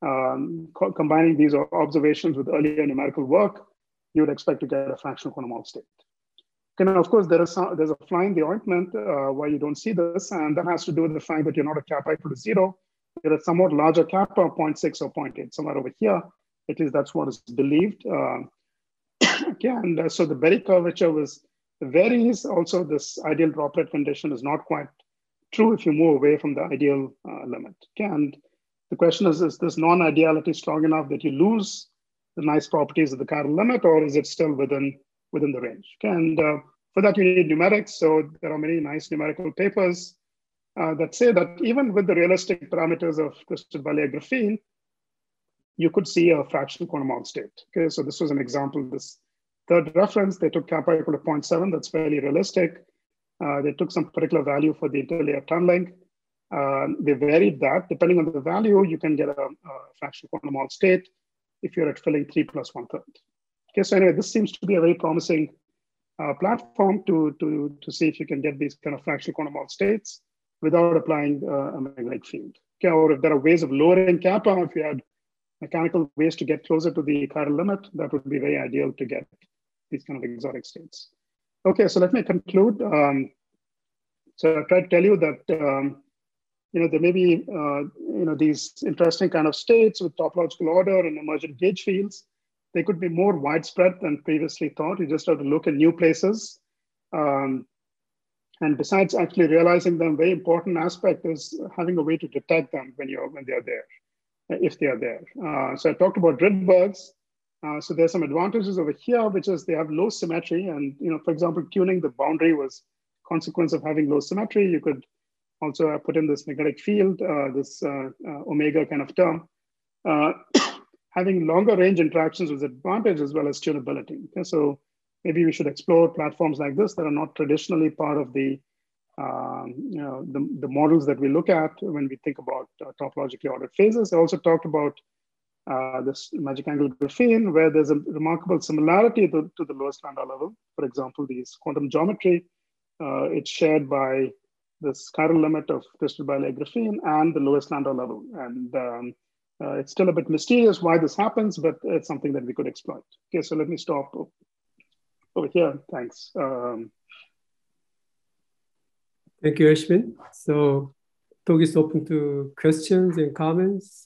Combining these observations with earlier numerical work, you would expect to get a fractional quantum Hall state. And of course, there's a fly in the ointment why you don't see this, and that has to do with the fact that you're not a kappa equal to 0. You're a somewhat larger kappa, 0.6 or 0.8, somewhere over here. At least that's what is believed. Okay, and so the Berry curvature varies. Also, this ideal droplet condition is not quite true if you move away from the ideal limit. Okay, and the question is this non-ideality strong enough that you lose the nice properties of the chiral limit, or is it still within the range? Okay, and for that, you need numerics. So there are many nice numerical papers that say that even with the realistic parameters of crystal Ballier graphene, you could see a fractional quantum Hall state. Okay, so this was an example. This third reference, they took kappa equal to 0.7. That's fairly realistic. They took some particular value for the interlayer tunneling. They varied that. Depending on the value, you can get a fractional quantum Hall state if you're at filling 3 + 1/3. Okay, so anyway, this seems to be a very promising platform to see if you can get these kind of fractional quantum Hall states without applying a magnetic field. Okay, or if there are ways of lowering kappa, if you had mechanical ways to get closer to the chiral limit, that would be very ideal to get these kind of exotic states. Okay, so let me conclude. So I tried to tell you that there may be these interesting kind of states with topological order and emergent gauge fields. They could be more widespread than previously thought. You just have to look in new places. And besides actually realizing them, very important aspect is having a way to detect them when they are there, if they are there. So I talked about Rydbergs. So there's some advantages over here, which is they have low symmetry. And for example, tuning the boundary was consequence of having low symmetry. You could also put in this magnetic field, this omega kind of term. Having longer range interactions was an advantage as well as tunability. Okay, so maybe we should explore platforms like this that are not traditionally part of the models that we look at when we think about topologically ordered phases. I also talked about this magic angle graphene, where there's a remarkable similarity to the lowest Landau level. For example, these quantum geometry, it's shared by this chiral limit of crystal Ballier graphene and the lowest Landau level. And it's still a bit mysterious why this happens, but it's something that we could exploit. Okay, so let me stop over here. Thanks. Thank you, Ashwin. So talk is open to questions and comments.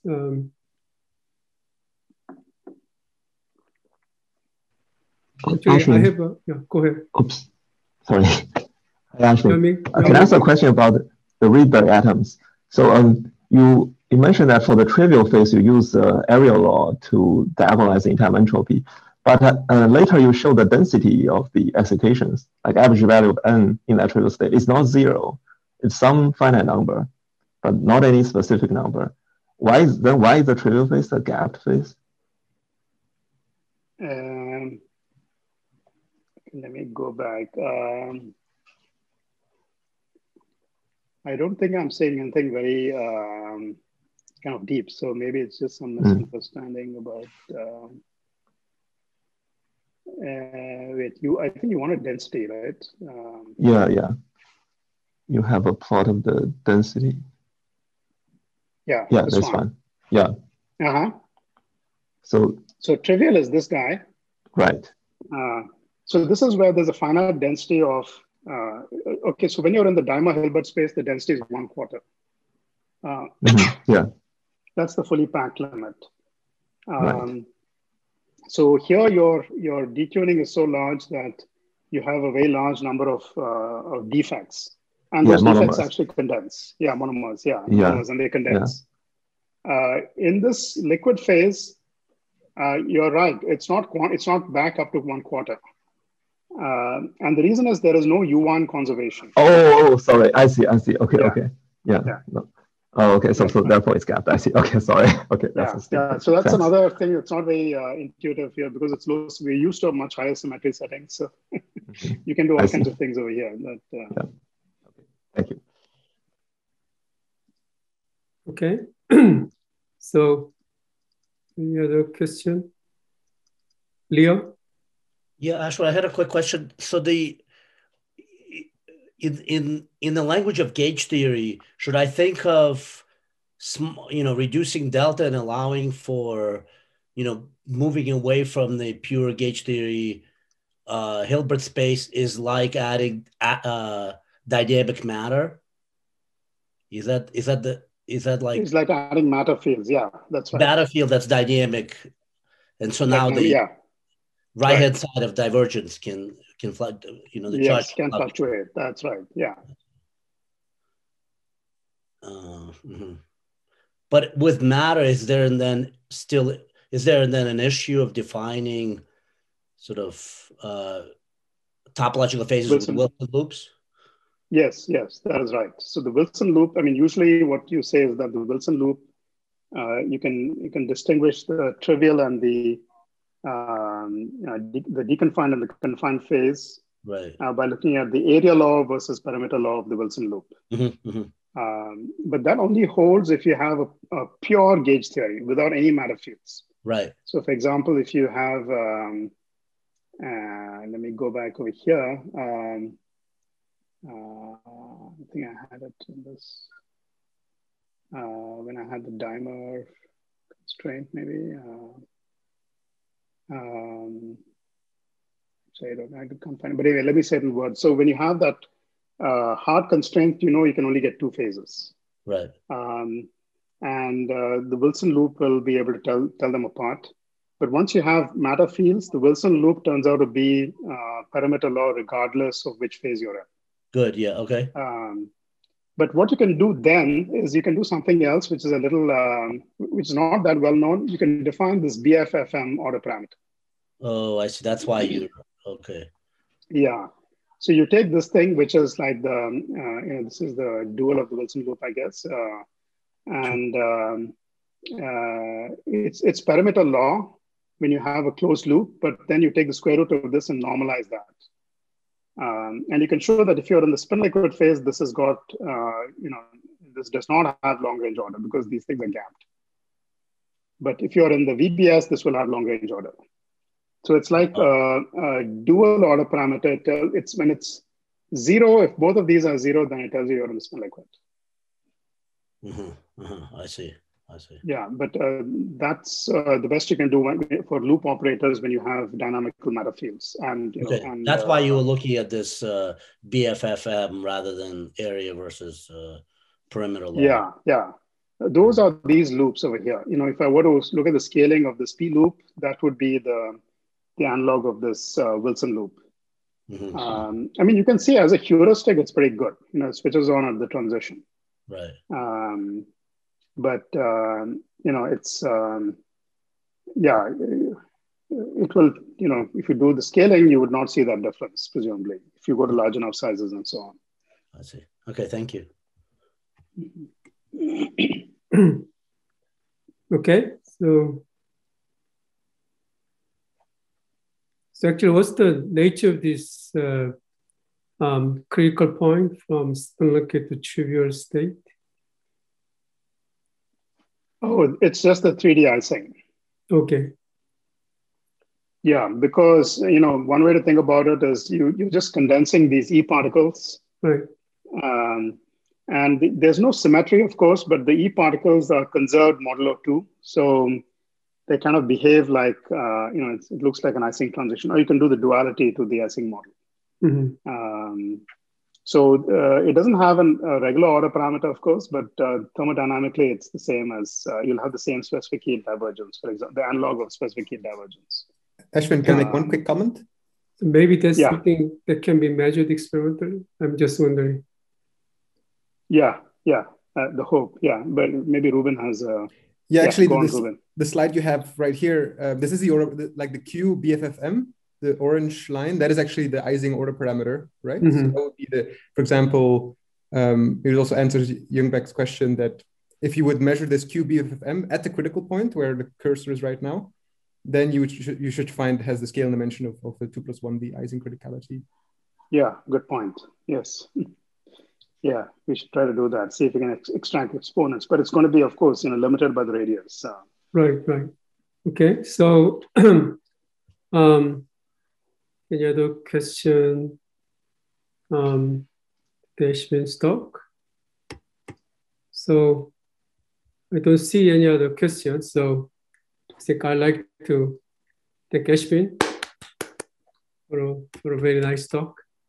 Actually, I have go ahead. Oops, sorry. Ashwin, can I ask a question about the Rydberg atoms? So you mentioned that for the trivial phase, you use the area law to diagonalize the entire entropy. But later you show the density of the excitations, like average value of n in that trivial state, is not 0. It's some finite number, but not any specific number. Why is the trivial phase a gapped phase? Let me go back. I don't think I'm saying anything very kind of deep. So maybe it's just some misunderstanding about. I think you wanted density, right? Yeah. You have a plot of the density. Yeah, that's fine. Yeah. So trivial is this guy. Right. So this is where there's a finite density of, okay, so when you're in the Daimer-Hilbert space, the density is 1/4. Yeah. That's the fully packed limit. Right. So here your detuning is so large that you have a very large number of defects. And those defects actually condense. Yeah, monomers. Yeah, monomers, and they condense. In this liquid phase, you're right. It's not back up to 1/4. And the reason is there is no U1 conservation. Oh, sorry. I see. Okay. Yeah. No. Oh, okay. So therefore it's gapped. I see. Okay, sorry. Okay. So that's another thing. It's not very intuitive here because it's low. We're used to a much higher symmetry setting. So you can do all kinds of things over here. Okay. Thank you. Okay. So any other question? Leo? Yeah, Ashwin, I had a quick question. So in the language of gauge theory, should I think of reducing delta and allowing for moving away from the pure gauge theory Hilbert space is like adding dynamic matter? Is that like it's like adding matter fields? Yeah, that's right. Matter field that's dynamic, and so now the right hand side of divergence can the charge can fluctuate. That's right. Yeah. But with matter, is there then an issue of defining sort of topological phases with Wilson loops? Yes, that is right. So the Wilson loop, I mean, usually what you say is that the Wilson loop, you can distinguish the trivial and the deconfined and the confined phase by looking at the area law versus perimeter law of the Wilson loop. But that only holds if you have a pure gauge theory without any matter fields. Right. So for example, if you have, let me go back over here. I think I had it in this, when I had the dimer constraint, maybe. Say I can't find it, but anyway, let me say it in words. So when you have that hard constraint, you can only get two phases. Right. And the Wilson loop will be able to tell them apart. But once you have matter fields, the Wilson loop turns out to be perimeter law regardless of which phase you're in. Good. Yeah. Okay. But what you can do then is you can do something else, which is a little, which is not that well known. You can define this BFFM order parameter. Oh, I see. That's why you. Okay. Yeah. So you take this thing, which is like this is the dual of the Wilson loop, I guess, and it's perimeter law when you have a closed loop. But then you take the square root of this and normalize that. And you can show that if you're in the spin liquid phase, this has got, this does not have long range order because these things are gapped. But if you're in the VBS, this will have long range order. So it's like a dual order parameter. It's when it's 0, if both of these are 0, then it tells you you're in the spin liquid. I see. Yeah, but that's the best you can do for loop operators when you have dynamical matter fields. And that's why you were looking at this BFFM rather than area versus perimeter law. Yeah. Those are these loops over here. If I were to look at the scaling of this P loop, that would be the analog of this Wilson loop. I mean, you can see as a heuristic, it's pretty good. It switches on at the transition. Right. But it's it will, if you do the scaling, you would not see that difference, presumably, if you go to large enough sizes and so on. I see. Okay, thank you. Okay, so actually, what's the nature of this critical point from spin liquid to trivial state? Oh, it's just the 3D icing. Okay. Yeah, because one way to think about it is you're just condensing these E particles. Right. And there's no symmetry, of course, but the E particles are conserved modulo 2. So they kind of behave like, it looks like an icing transition, or you can do the duality to the icing model. So it doesn't have a regular order parameter, of course, but thermodynamically, it's the same as, you'll have the same specific heat divergence, for example, the analog of specific heat divergence. Ashwin, can I make one quick comment? So maybe that's something that can be measured experimentally. I'm just wondering. Yeah, the hope. Yeah, but maybe Ruben has a. Actually, the slide you have right here, this is the Q BFFM, the orange line. That is actually the Ising order parameter, right? So that would be for example, it also answers Youngbaek's question that if you would measure this Q BFFM at the critical point where the cursor is right now, then you should find has the scale and dimension of the 2+1, the Ising criticality. Yeah, good point. Yes. Yeah, we should try to do that. See if we can extract exponents, but it's going to be, of course, limited by the radius. Right. Okay. So, any other question? Dashman's talk. So, I don't see any other questions. So, I think I'd like to thank Ashwin for a very nice talk.